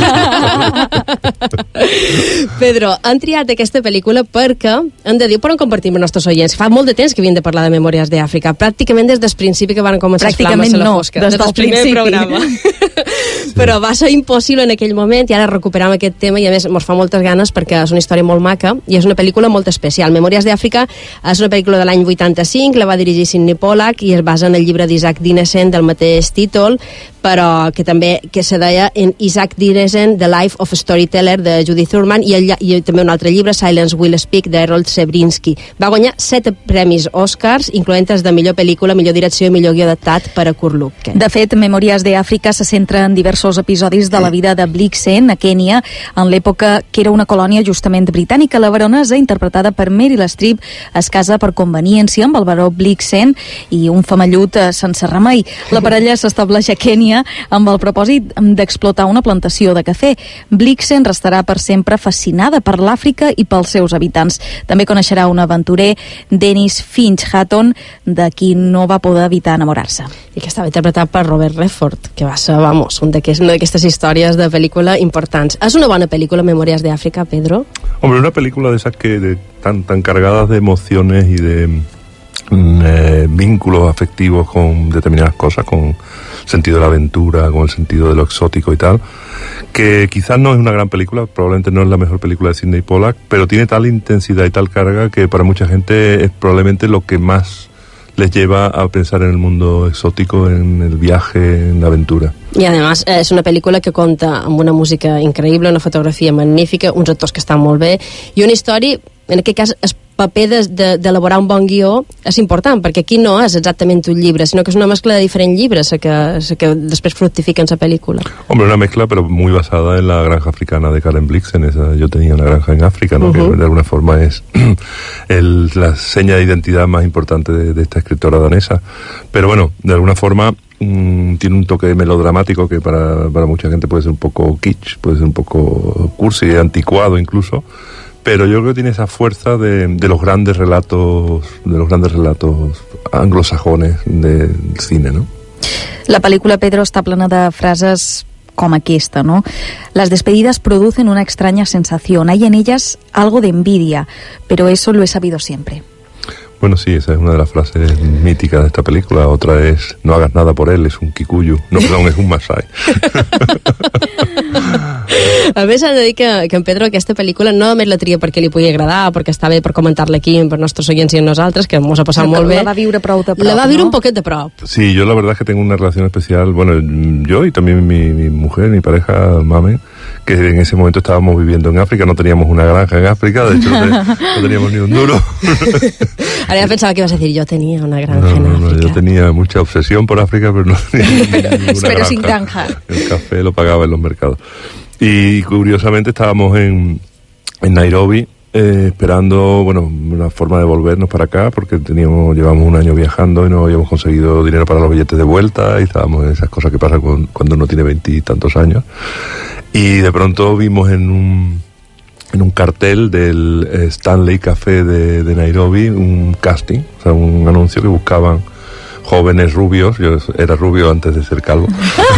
Pedro, han triat aquesta pel·lícula perquè, hem de dir, per on compartim els nostres oients. Fa molt de temps que havien de parlar de Memòries d'Àfrica, pràcticament des del principi que van començar les Flames a la Fosca. Des del primer principi. programa. Sí. Però va ser impossible en aquell moment, i ara recuperam aquest tema, i a més ens fa moltes ganes perquè és una història molt maca i és una pel·lícula molt especial. Memòries d'Àfrica és una pel·lícula de l'any vuitanta-cinc, la va dirigir Sidney Pollack i es basa en el llibre d'Isaac Dinesen del mateix títol, però que també que se deia en Isaac Dinesen, The Life of a Storyteller, de Judith Thurman, i, el, i també un altre llibre, Silence Will Speak, d'Harold Sebrinsky. Va guanyar set premis Oscars, incloent els de millor pel·lícula, millor direcció i millor guió adaptat per a Kurt Luke. De fet, Memòries d'Àfrica se centra en diversos episodis de la vida de Blixen a Kènia, en l'època que era una colònia justament britànica. La baronesa, interpretada per Meryl Streep, es casa per conveniència amb el baró Blixen i un femellut sense remei. La parella s'estableix a Kènia amb el propòsit d'explotar una plantació de cafè. Blixen restarà per sempre fascinada per l'Àfrica i pels seus habitants. També coneixerà un aventurer, Dennis Finch Hatton, de qui no va poder evitar enamorar-se. I que estava interpretat per Robert Redford, que va ser, vamos, un d'aquest, una d'aquestes històries de pel·lícula importants. És una bona pel·lícula, Memòries d'Àfrica, Pedro? Hombre, una película de esas que de, tan, tan cargadas de emociones y de mm, eh, vínculos afectivos con determinadas cosas, con el sentido de la aventura, con el sentido de lo exótico y tal, que quizás no es una gran película, probablemente no es la mejor película de Sidney Pollack, pero tiene tal intensidad y tal carga que para mucha gente es probablemente lo que más les lleva a pensar en el mundo exótico, en el viaje, en la aventura. I además és una pel·lícula que compta amb una música increïble, una fotografia magnífica, uns actors que estan molt bé i una història, en aquest cas el paper d'elaborar un bon guió és important, perquè aquí no és exactament un llibre, sinó que és una mescla de diferents llibres que, que després fructifiquen la pel·lícula. Hombre, una mezcla pero muy basada en la granja africana de Karen Blixen. Esa, yo tenía una granja en África, ¿no? Uh-huh. Que de alguna forma es el, la seña de identidad más importante de, de esta escritora danesa, pero bueno, de alguna forma Mm, tiene un toque melodramático que para, para mucha gente puede ser un poco kitsch, puede ser un poco cursi, anticuado incluso, pero yo creo que tiene esa fuerza de, de los grandes relatos, de los grandes relatos anglosajones del cine, ¿no? La pel·lícula, Pedro, està plena de frases como aquesta, ¿no? Las despedidas producen una extraña sensación. Hay en ellas algo de envidia, pero eso lo he sabido siempre. Bueno, sí, esa es una de las frases míticas de esta película. Otra es, no hagas nada por él, es un kikuyu. No, perdón, es un masai. A més, s'ha de dir que, que en Pedro aquesta pel·lícula no només la tria perquè li pugui agradar, perquè està bé per comentar-la aquí per nostres oients i nosaltres, que mos ha passat Però molt bé. La va viure prou de prop, La va viure ¿no? un poquet de prop. Sí, yo la verdad es que tengo una relación especial, bueno, yo y también mi, mi mujer, mi pareja, Mame, que en ese momento estábamos viviendo en África, no teníamos una granja en África, de hecho no, te, no teníamos ni un duro. Ahora ya pensaba que ibas a decir, yo tenía una granja no, en no, África. No, yo tenía mucha obsesión por África, pero no tenía pero, ninguna pero granja. sin granja. El café lo pagaba en los mercados. Y curiosamente estábamos en, en Nairobi eh, esperando, bueno, una forma de volvernos para acá, porque teníamos, llevamos un año viajando y no habíamos conseguido dinero para los billetes de vuelta y estábamos en esas cosas que pasan con, cuando uno tiene veintitantos años. Y de pronto vimos en un, en un cartel del eh, Stanley Café de, de Nairobi un casting, o sea, un anuncio que buscaban jóvenes rubios, yo era rubio antes de ser calvo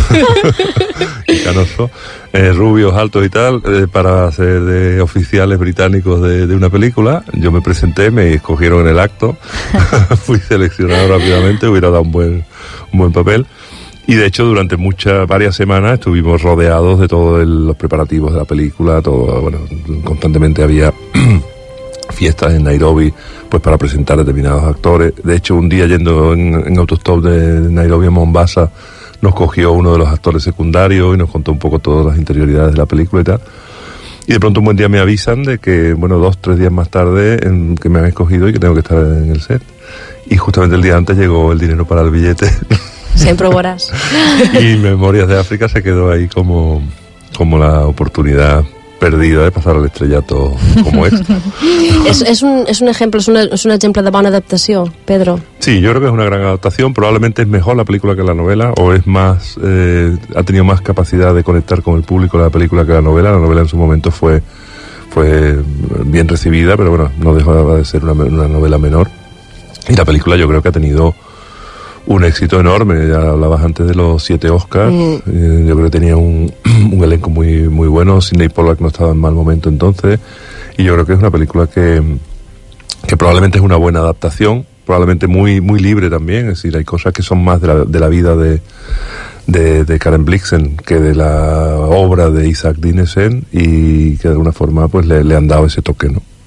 y canoso, eh, rubios, altos y tal, eh, para ser de oficiales británicos de, de una película. Yo me presenté, me escogieron en el acto, fui seleccionado rápidamente, hubiera dado un buen, un buen papel. Y de hecho durante muchas, varias semanas estuvimos rodeados de todos los preparativos de la película, todo, bueno, constantemente había fiestas en Nairobi pues para presentar determinados actores. De hecho, un día yendo en, en autostop de Nairobi a Mombasa, nos cogió uno de los actores secundarios y nos contó un poco todas las interioridades de la película y tal. Y de pronto un buen día me avisan de que, bueno, dos, tres días más tarde, en, que me han escogido y que tengo que estar en el set. Y justamente el día antes llegó el dinero para el billete. Siempre ho veuràs. Y Memòries d'Àfrica se quedó ahí como, como la oportunidad perdida de pasar al estrellato como esto. és, és, un, és un ejemplo, és, una, és un exemple de bona adaptació, Pedro. Sí, yo creo que es una gran adaptación. Probablemente es mejor la película que la novela, o es más, eh, ha tenido más capacidad de conectar con el público la película que la novela. La novela en su momento fue, fue bien recibida, pero bueno, no dejó de ser una, una novela menor. Y la película yo creo que ha tenido un éxito enorme. Ya hablabas antes de los siete Oscars. Mm. Eh, yo creo que tenía un, un elenco muy, muy bueno. Sidney Pollack no estaba en mal momento entonces. Y yo creo que es una película que, que probablemente es una buena adaptación, probablemente muy, muy libre también. Es decir, hay cosas que son más de la, de la vida de, de, de Karen Blixen que de la obra de Isaac Dinesen, y que de alguna forma pues le, le han dado ese toque, ¿no?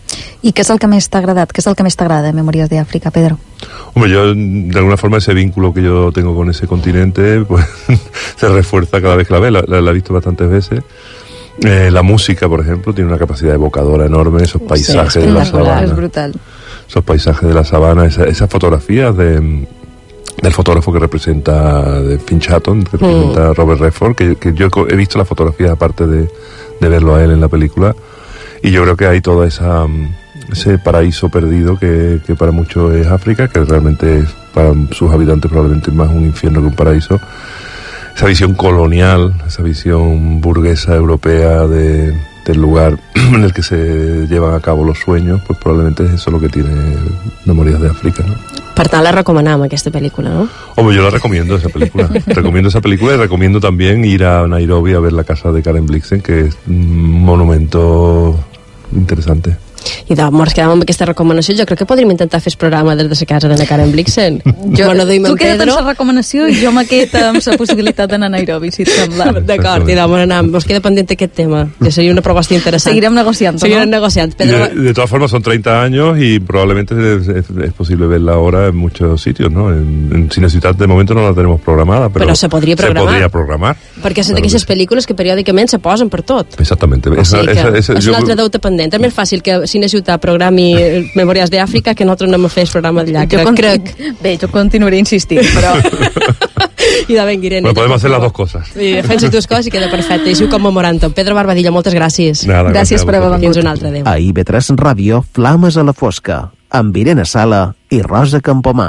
¿Y qué es el que més t'ha agradat? ¿Qué es el que més t'agrada de Memorias de África, Pedro? Hombre, yo, de alguna forma, ese vínculo que yo tengo con ese continente, pues, se refuerza cada vez que la veo. La, la, la he visto bastantes veces. Eh, la música, por ejemplo, tiene una capacidad evocadora enorme, esos paisajes sí, de la sabana. Es brutal. Esos paisajes de la sabana, esa, esas fotografías de, del fotógrafo que representa, de Finch Hatton, que representa a mm. Robert Redford, que, que yo he visto las fotografías aparte de, de verlo a él en la película, y yo creo que hay toda esa... ese paraíso perdido que, que para muchos es África, que realmente es para sus habitantes probablemente más un infierno que un paraíso. Esa visión colonial, esa visión burguesa europea de, del lugar en el que se llevan a cabo los sueños, pues probablemente es eso lo que tiene Memorias de África, ¿no? Per tant, la recomanam, aquesta pel·lícula, no? Hombre, yo la recomiendo, esa película. recomiendo esa película y recomiendo también ir a Nairobi a ver la casa de Karen Blixen, que es un monumento interesante. I de mort quedàvem amb aquesta recomanació. Jo crec que podríem intentar fer el programa des de la casa de la Karen Blixen. Jo, tu queda't amb la recomanació i jo m'aquest amb la possibilitat d'anar a Nairobi, si et sembla. D'acord, i d'amor anar. Vos queda pendent aquest tema, que sería una proposta interessant. Seguirem negociant, Seguirem ¿no? negociant. Pedro... De, de todas formas, son treinta años y probablemente es, es, es posible verla ahora en muchos sitios, ¿no? En, en Cineciutat de momento no la tenemos programada, pero, però se podria programar. Se podria programar. Perquè són d'aquestes pel·lícules que periòdicament se posen per tot. Exactamente. O sigui esa, que esa, esa, és un altre deute pendent. És més fàcil que Cineciutat programi Memòries d'Àfrica que nosaltres anem a fer el programa d'allà. Jo crec, crec. Bé, jo continuaré insistint, però... I de ben, Irene. Bueno, podem hacer las dos cosas. Sí, fem les dues coses i queda perfecte. I siu com memoràndum. Pedro Barbadillo, moltes gràcies. Nada, gràcies per haver vengut. Fins un altre, adéu. A I B tres Ràdio, Flames a la Fosca, amb Irene Sala i Rosa Campomà.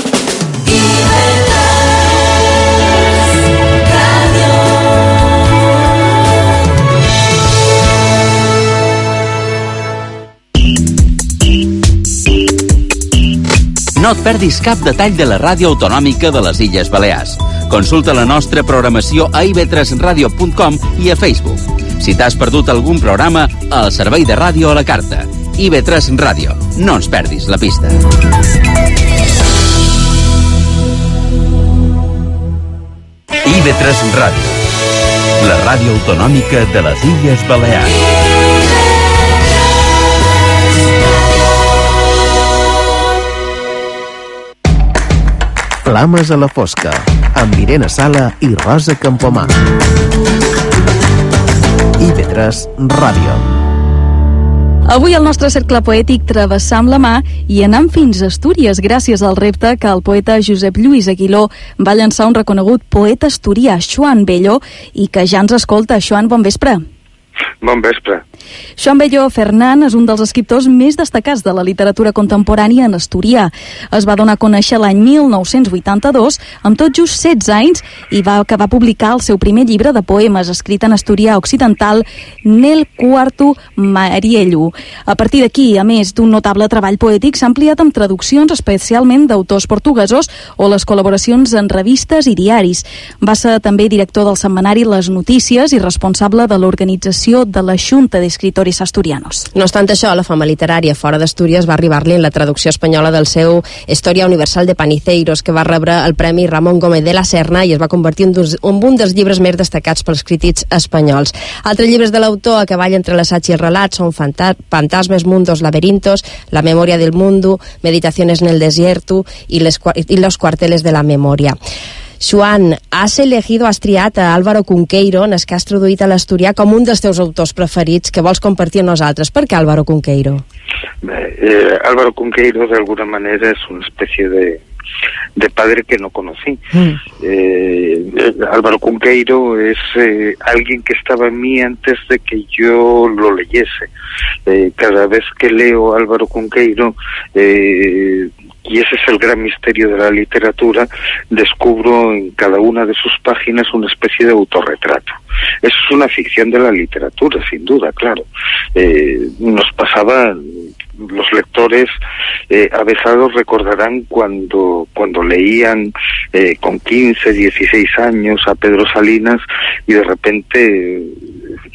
No et perdis cap detall de la ràdio autonòmica de les Illes Balears. Consulta la nostra programació a i be tres ràdio punt com i a Facebook. Si t'has perdut algun programa, al servei de ràdio a la carta. i be tres Ràdio. No ens perdis la pista. i be tres Ràdio. La ràdio autonòmica de les Illes Balears. Flames a la Fosca, amb Irene Sala i Rosa Campomà. i be tres Ràdio. Avui el nostre cercle poètic travessam la mà i anam fins a Astúries gràcies al repte que el poeta Josep Lluís Aguiló va llançar un reconegut poeta asturià, Xoan Bello, i que ja ens escolta. Xoan, bon vespre. Bon vespre. Xoan Bello Fernán és un dels escriptors més destacats de la literatura contemporània en asturià. Es va donar a conèixer l'any mil nou-cents vuitanta-dos, amb tot just setze anys, i va acabar publicar el seu primer llibre de poemes escrit en asturià occidental, Nel Quarto Mariello. A partir d'aquí, a més d'un notable treball poètic, s'ha ampliat amb traduccions especialment d'autors portuguesos o les col·laboracions en revistes i diaris. Va ser també director del setmanari Les Notícies i responsable de l'organització de la Junta d'Escritores Asturianos. No obstant això, la fama literària fora d'Astúries va arribar-li en la traducció espanyola del seu Història Universal de Paniceiros, que va rebre el Premi Ramon Gómez de la Serna i es va convertir en, dos, en un dels llibres més destacats pels crítics espanyols. Altres llibres de l'autor a cavall entre l'assaig i el relat són Fantasmes, Mundos, Laberintos, La Memoria del Mundo, Meditaciones en el Desierto i, les, i Los Cuarteles de la Memoria. Xoan, has elegido, has triat a Álvaro Cunqueiro, que has traduït a l'asturià com un dels teus autors preferits que vols compartir amb nosaltres. Per què Álvaro Cunqueiro? Eh, Álvaro Cunqueiro, de alguna manera, es una especie de, de padre que no conocí. Mm. Eh, Álvaro Cunqueiro es eh, alguien que estaba en mí antes de que yo lo leyese. Eh, cada vez que leo a Álvaro Cunqueiro, eh, y ese es el gran misterio de la literatura, descubro en cada una de sus páginas una especie de autorretrato. Eso es una ficción de la literatura, sin duda, claro. Eh, nos pasaba, los lectores eh, avesados recordarán cuando, cuando leían eh, con quince, dieciséis años a Pedro Salinas y de repente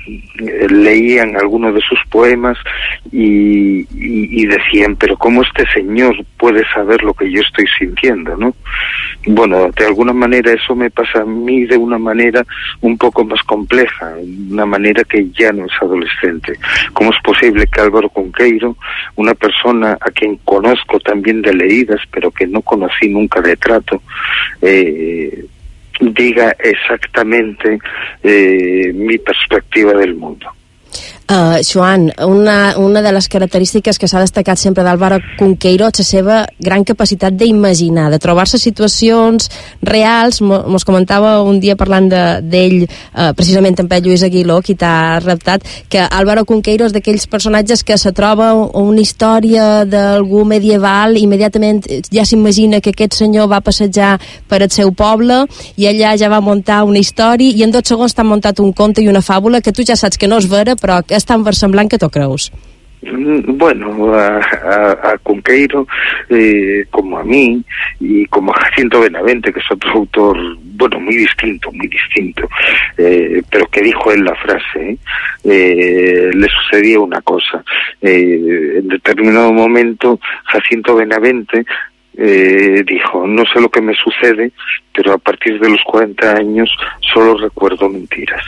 leían algunos de sus poemas y, y, y decían, pero ¿cómo este señor puede saber lo que yo estoy sintiendo, no? Bueno, de alguna manera eso me pasa a mí de una manera un poco más compleja, una manera que ya no es adolescente. ¿Cómo es posible que Álvaro Cunqueiro, una persona a quien conozco también de leídas, pero que no conocí nunca de trato, eh, diga exactamente eh, mi perspectiva del mundo? Uh, Joan, una, una de les característiques que s'ha destacat sempre d'Álvaro Cunqueiro és la seva gran capacitat d'imaginar, de trobar-se situacions reals. Mos comentava un dia parlant d'ell, de, uh, precisament amb Pep Lluís Aguiló, qui t'ha reptat, que Álvaro Cunqueiro és d'aquells personatges que se troba una història d'algú medieval i immediatament ja s'imagina que aquest senyor va passejar per el seu poble i allà ja va muntar una història i en dos segons t'ha muntat un conte i una fàbula que tu ja saps que no és vera, però que és tan versemblant que t'ho creus. Bueno, a, a, a Cunqueiro, eh, como a mí, y como a Jacinto Benavente, que es otro autor, bueno, muy distinto, muy distinto, eh, pero que dijo en la frase, eh, le sucedía una cosa. Eh, en determinado momento, Jacinto Benavente Eh, dijo, no sé lo que me sucede, pero a partir de los cuarenta años solo recuerdo mentiras.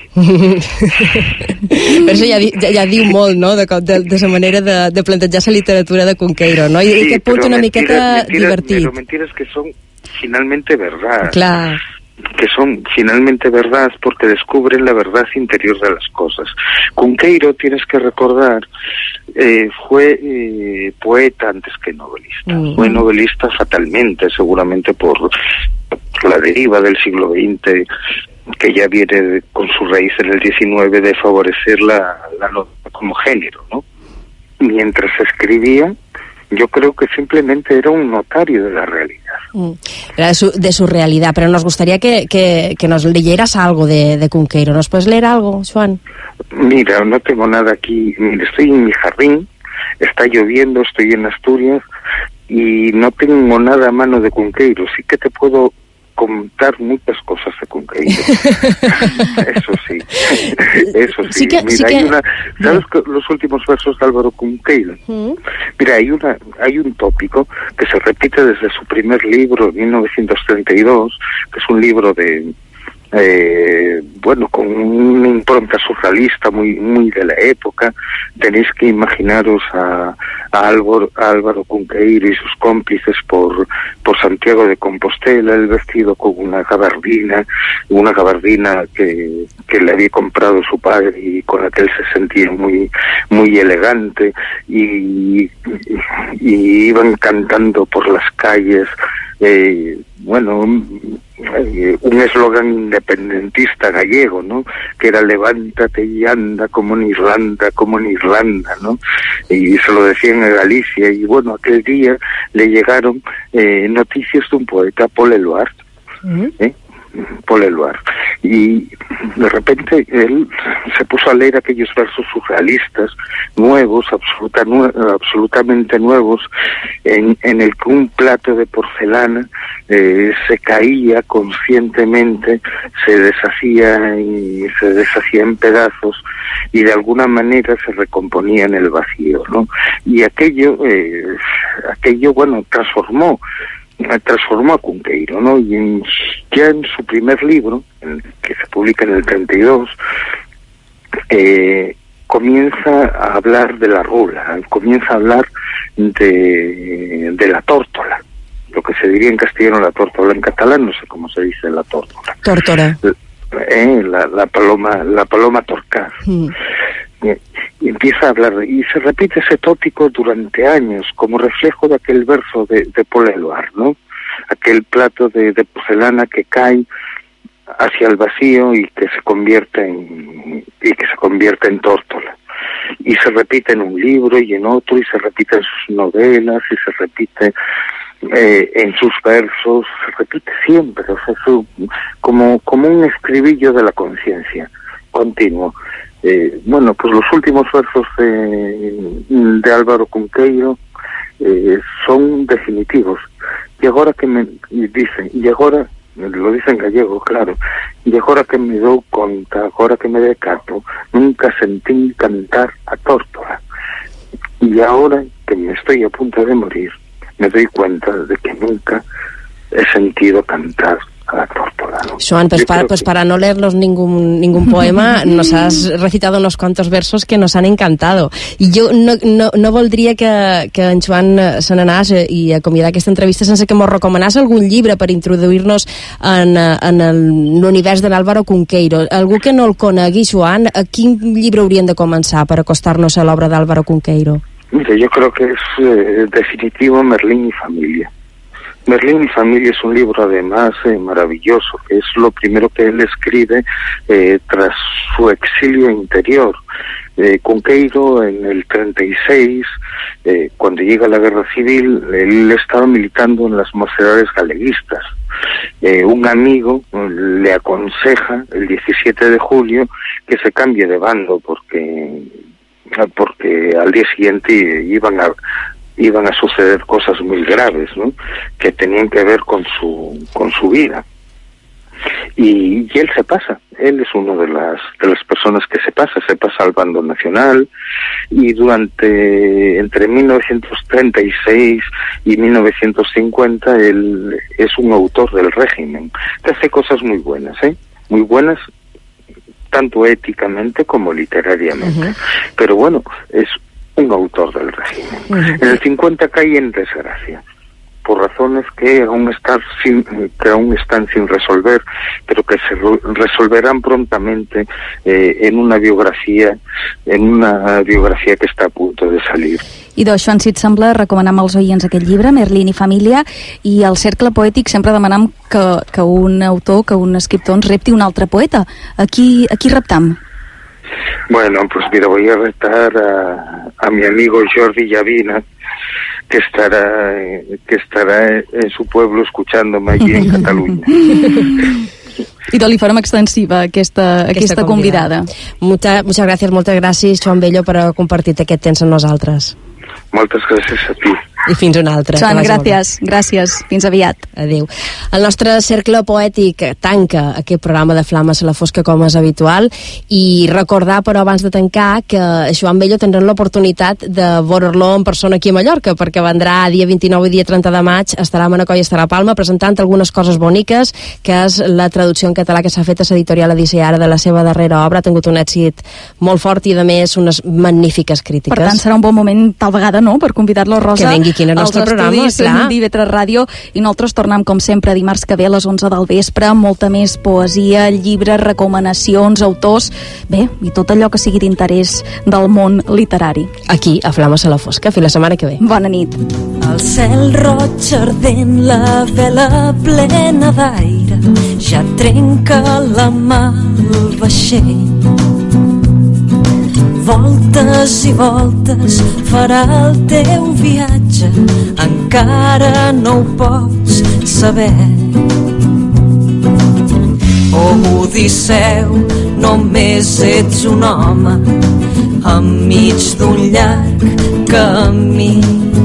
Per això ja, di, ja, ja diu molt, no?, de, de, de la manera de, de plantejar la literatura de Cunqueiro, no? I, sí, i aquest punt una mentiras, miqueta mentiras, divertit. Pero mentiras que son finalmente verdad. Clar. Que son finalmente verdad porque descubren la verdad interior de las cosas. Cunqueiro, tienes que recordar, eh, fue eh, poeta antes que novelista. Uh-huh. Fue novelista fatalmente, seguramente por la deriva del siglo veinte, que ya viene con su raíz en el diecinueve de favorecer la, la novela como género, ¿no? Mientras escribía, yo creo que simplemente era un notario de la realidad. Mm. Era de su, de su realidad, pero nos gustaría que, que, que nos leyeras algo de, de Cunqueiro. ¿Nos puedes leer algo, Joan? Mira, no tengo nada aquí. Mira, estoy en mi jardín, está lloviendo, estoy en Asturias y no tengo nada a mano de Cunqueiro. Sí que te puedo contar muchas cosas de Cunqueiro. Eso sí, eso sí. sí que, Mira, sí hay que... una, ¿sabes que los últimos versos de Álvaro Cunqueiro? ¿Mm? Mira, hay una, hay un tópico que se repite desde su primer libro, mil novecientos treinta y dos, que es un libro de, eh, bueno, con una impronta surrealista muy, muy de la época. Tenéis que imaginaros a, a, Álvaro, a Álvaro Cunqueiro y sus cómplices por, por Santiago de Compostela, él vestido con una gabardina, una gabardina que, que le había comprado su padre y con la que él se sentía muy, muy elegante, y, y, y iban cantando por las calles, eh, bueno, un eslogan independentista gallego, ¿no?, que era levántate y anda como en Irlanda, como en Irlanda, ¿no?, y se lo decían en Galicia. Y bueno, aquel día le llegaron eh, noticias de un poeta, Paul Eluard, ¿eh? ¿eh? Paul Eluard, y de repente él se puso a leer aquellos versos surrealistas nuevos, absoluta, nue absolutamente nuevos, en, en el que un plato de porcelana eh, se caía conscientemente, se deshacía y se deshacía en pedazos y de alguna manera se recomponía en el vacío, ¿no? Y aquello, eh, aquello, bueno, transformó transformó a Cunqueiro, ¿no? Y en, ya en su primer libro, en, que se publica en el treinta y dos, eh, comienza a hablar de la rula, comienza a hablar de, de la tórtola, lo que se diría en castellano la tórtola, en catalán no sé cómo se dice la tórtola. Tórtola. Eh, la, la paloma, la paloma torcaz. Mm. Y empieza a hablar, y se repite ese tópico durante años, como reflejo de aquel verso de, de Paul Eluard, ¿no? Aquel plato de, de porcelana que cae hacia el vacío y que se convierte en, y que se convierte en tórtola. Y se repite en un libro y en otro, y se repite en sus novelas, y se repite eh, en sus versos, se repite siempre, o sea, su, como, como un escribillo de la conciencia continuo. Eh, bueno, pues los últimos versos de, de Álvaro Cunqueiro eh, son definitivos. Y ahora que me dicen, y ahora lo dice en gallego, claro, e agora que me dou conta, agora que me decato, nunca sentí cantar a tórtola. Y ahora que me estoy a punto de morir, me doy cuenta de que nunca he sentido cantar a la tórtola, ¿no? Joan, pues, para, pues que... para no leernos ningún, ningún poema, nos has recitado unos cuantos versos que nos han encantado. I jo no, no, no voldria que, que en Joan se n'anàs i acomiadar aquesta entrevista sense que mos recomanàs algun llibre per introduir-nos en, en l'univers de l'Álvaro Cunqueiro. Algú que no el conegui, Joan, a quin llibre hauríem de començar per acostar-nos a l'obra d'Álvaro Cunqueiro? Mira, yo creo que es eh, definitivo Merlín y familia. Merlín y familia es un libro además eh, maravilloso, que es lo primero que él escribe eh, tras su exilio interior. Eh, Cunqueiro en el treinta y seis, eh, cuando llega la guerra civil, él estaba militando en las mocedades galeguistas. Eh, un amigo le aconseja el diecisiete de julio que se cambie de bando porque, porque al día siguiente iban a iban a suceder cosas muy graves, ¿no?, que tenían que ver con su con su vida. Y, y él se pasa, él es uno de las de las personas que se pasa, se pasa al bando nacional, y durante entre mil novecientos treinta y seis y mil novecientos cincuenta él es un autor del régimen, que hace cosas muy buenas, ¿eh? Muy buenas, tanto éticamente como literariamente. Uh-huh. Pero bueno, es un autor del régimen. Uh-huh. En el cincuenta cae en desgracia, por razones que aún, estar sin, que aún están sin resolver, pero que se re resolverán prontamente eh, en una biografia en una biografia que està a punto de salir. I doncs, Joan, si et sembla, recomanem als oients aquest llibre, Merlín i família, i al Cercle Poètic sempre demanam que, que un autor, que un escriptor ens repti un altre poeta. A qui, a qui reptam? Bueno, pues mira, voy a retar a, a mi amigo Jordi Llavina, que estará que estará en su pueblo escuchándome allí en Cataluña. I doncs li farem extensiva aquesta, aquesta, aquesta convidada. convidada. Mucha, muchas gracias, moltes gràcies, Joan Bello, per haver compartit aquest temps amb nosaltres. Moltes gràcies a tu. I fins una altra. Joan, gràcies, gràcies. Fins aviat. Adéu. El nostre cercle poètic tanca aquest programa de Flames a la fosca com és habitual, i recordar, però, abans de tancar, que Joan Bello tindrà l'oportunitat de veure-lo en persona aquí a Mallorca, perquè vendrà dia vint-i-nou i dia trenta de maig, estarà a Manacor i estarà a Palma presentant algunes coses boniques, que és la traducció en català que s'ha fet a l'editorial Odissea ara de la seva darrera obra. Ha tingut un èxit molt fort i, a més, unes magnífiques crítiques. Per tant, serà un bon moment, tal vegada, no?, per convidar-lo a Rosa que vengui aquí al nostre programa, clar. d'I V tres Ràdio, i nosaltres tornem, com sempre, dimarts que ve a les onze del vespre, amb molta més poesia, llibres, recomanacions, autors, bé, i tot allò que sigui d'interès del món literari. Aquí, a Flames a la fosca. Fins la setmana que ve. Bona nit. El cel roig ardent, la vela plena d'aire, ja trenca la mà al vaixell. Voltes i voltes farà el teu viatge, encara no ho pots saber. Oh, Odisseu, només ets un home enmig d'un llarg camí.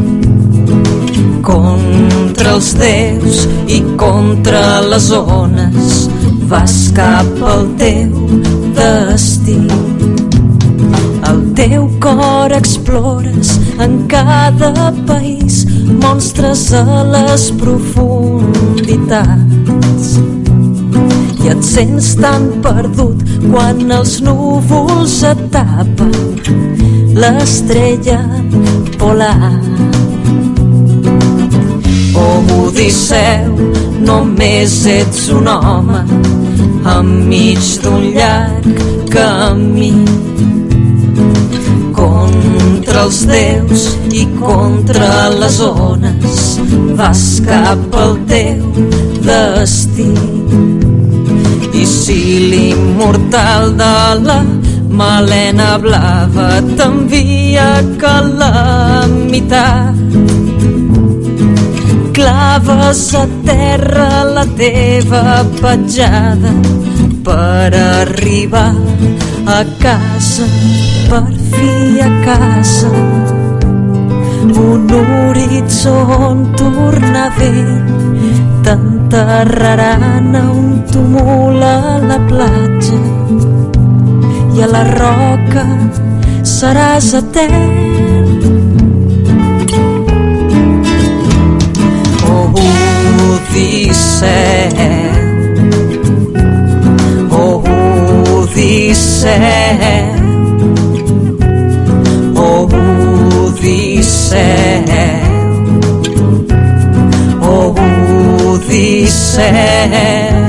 Contra els déus i contra les ones vas cap al teu destí. El teu cor explores en cada país monstres a les profunditats, i et sents tan perdut quan els núvols et tapen l'estrella polar. Oh, Odisseu, només ets un home enmig d'un llarg camí. Contra els déus i contra les ones vas cap al teu destí. I si l'immortal de la melena blava t'envia calamitat, claves a terra la teva petjada per arribar a casa, per fi a casa. Un horitzó torna vell t'enterraran a un túmul a la platja i a la roca seràs etern. Oh, Odissea, oh, Odissea, oh, Odissea, oh, Odissea.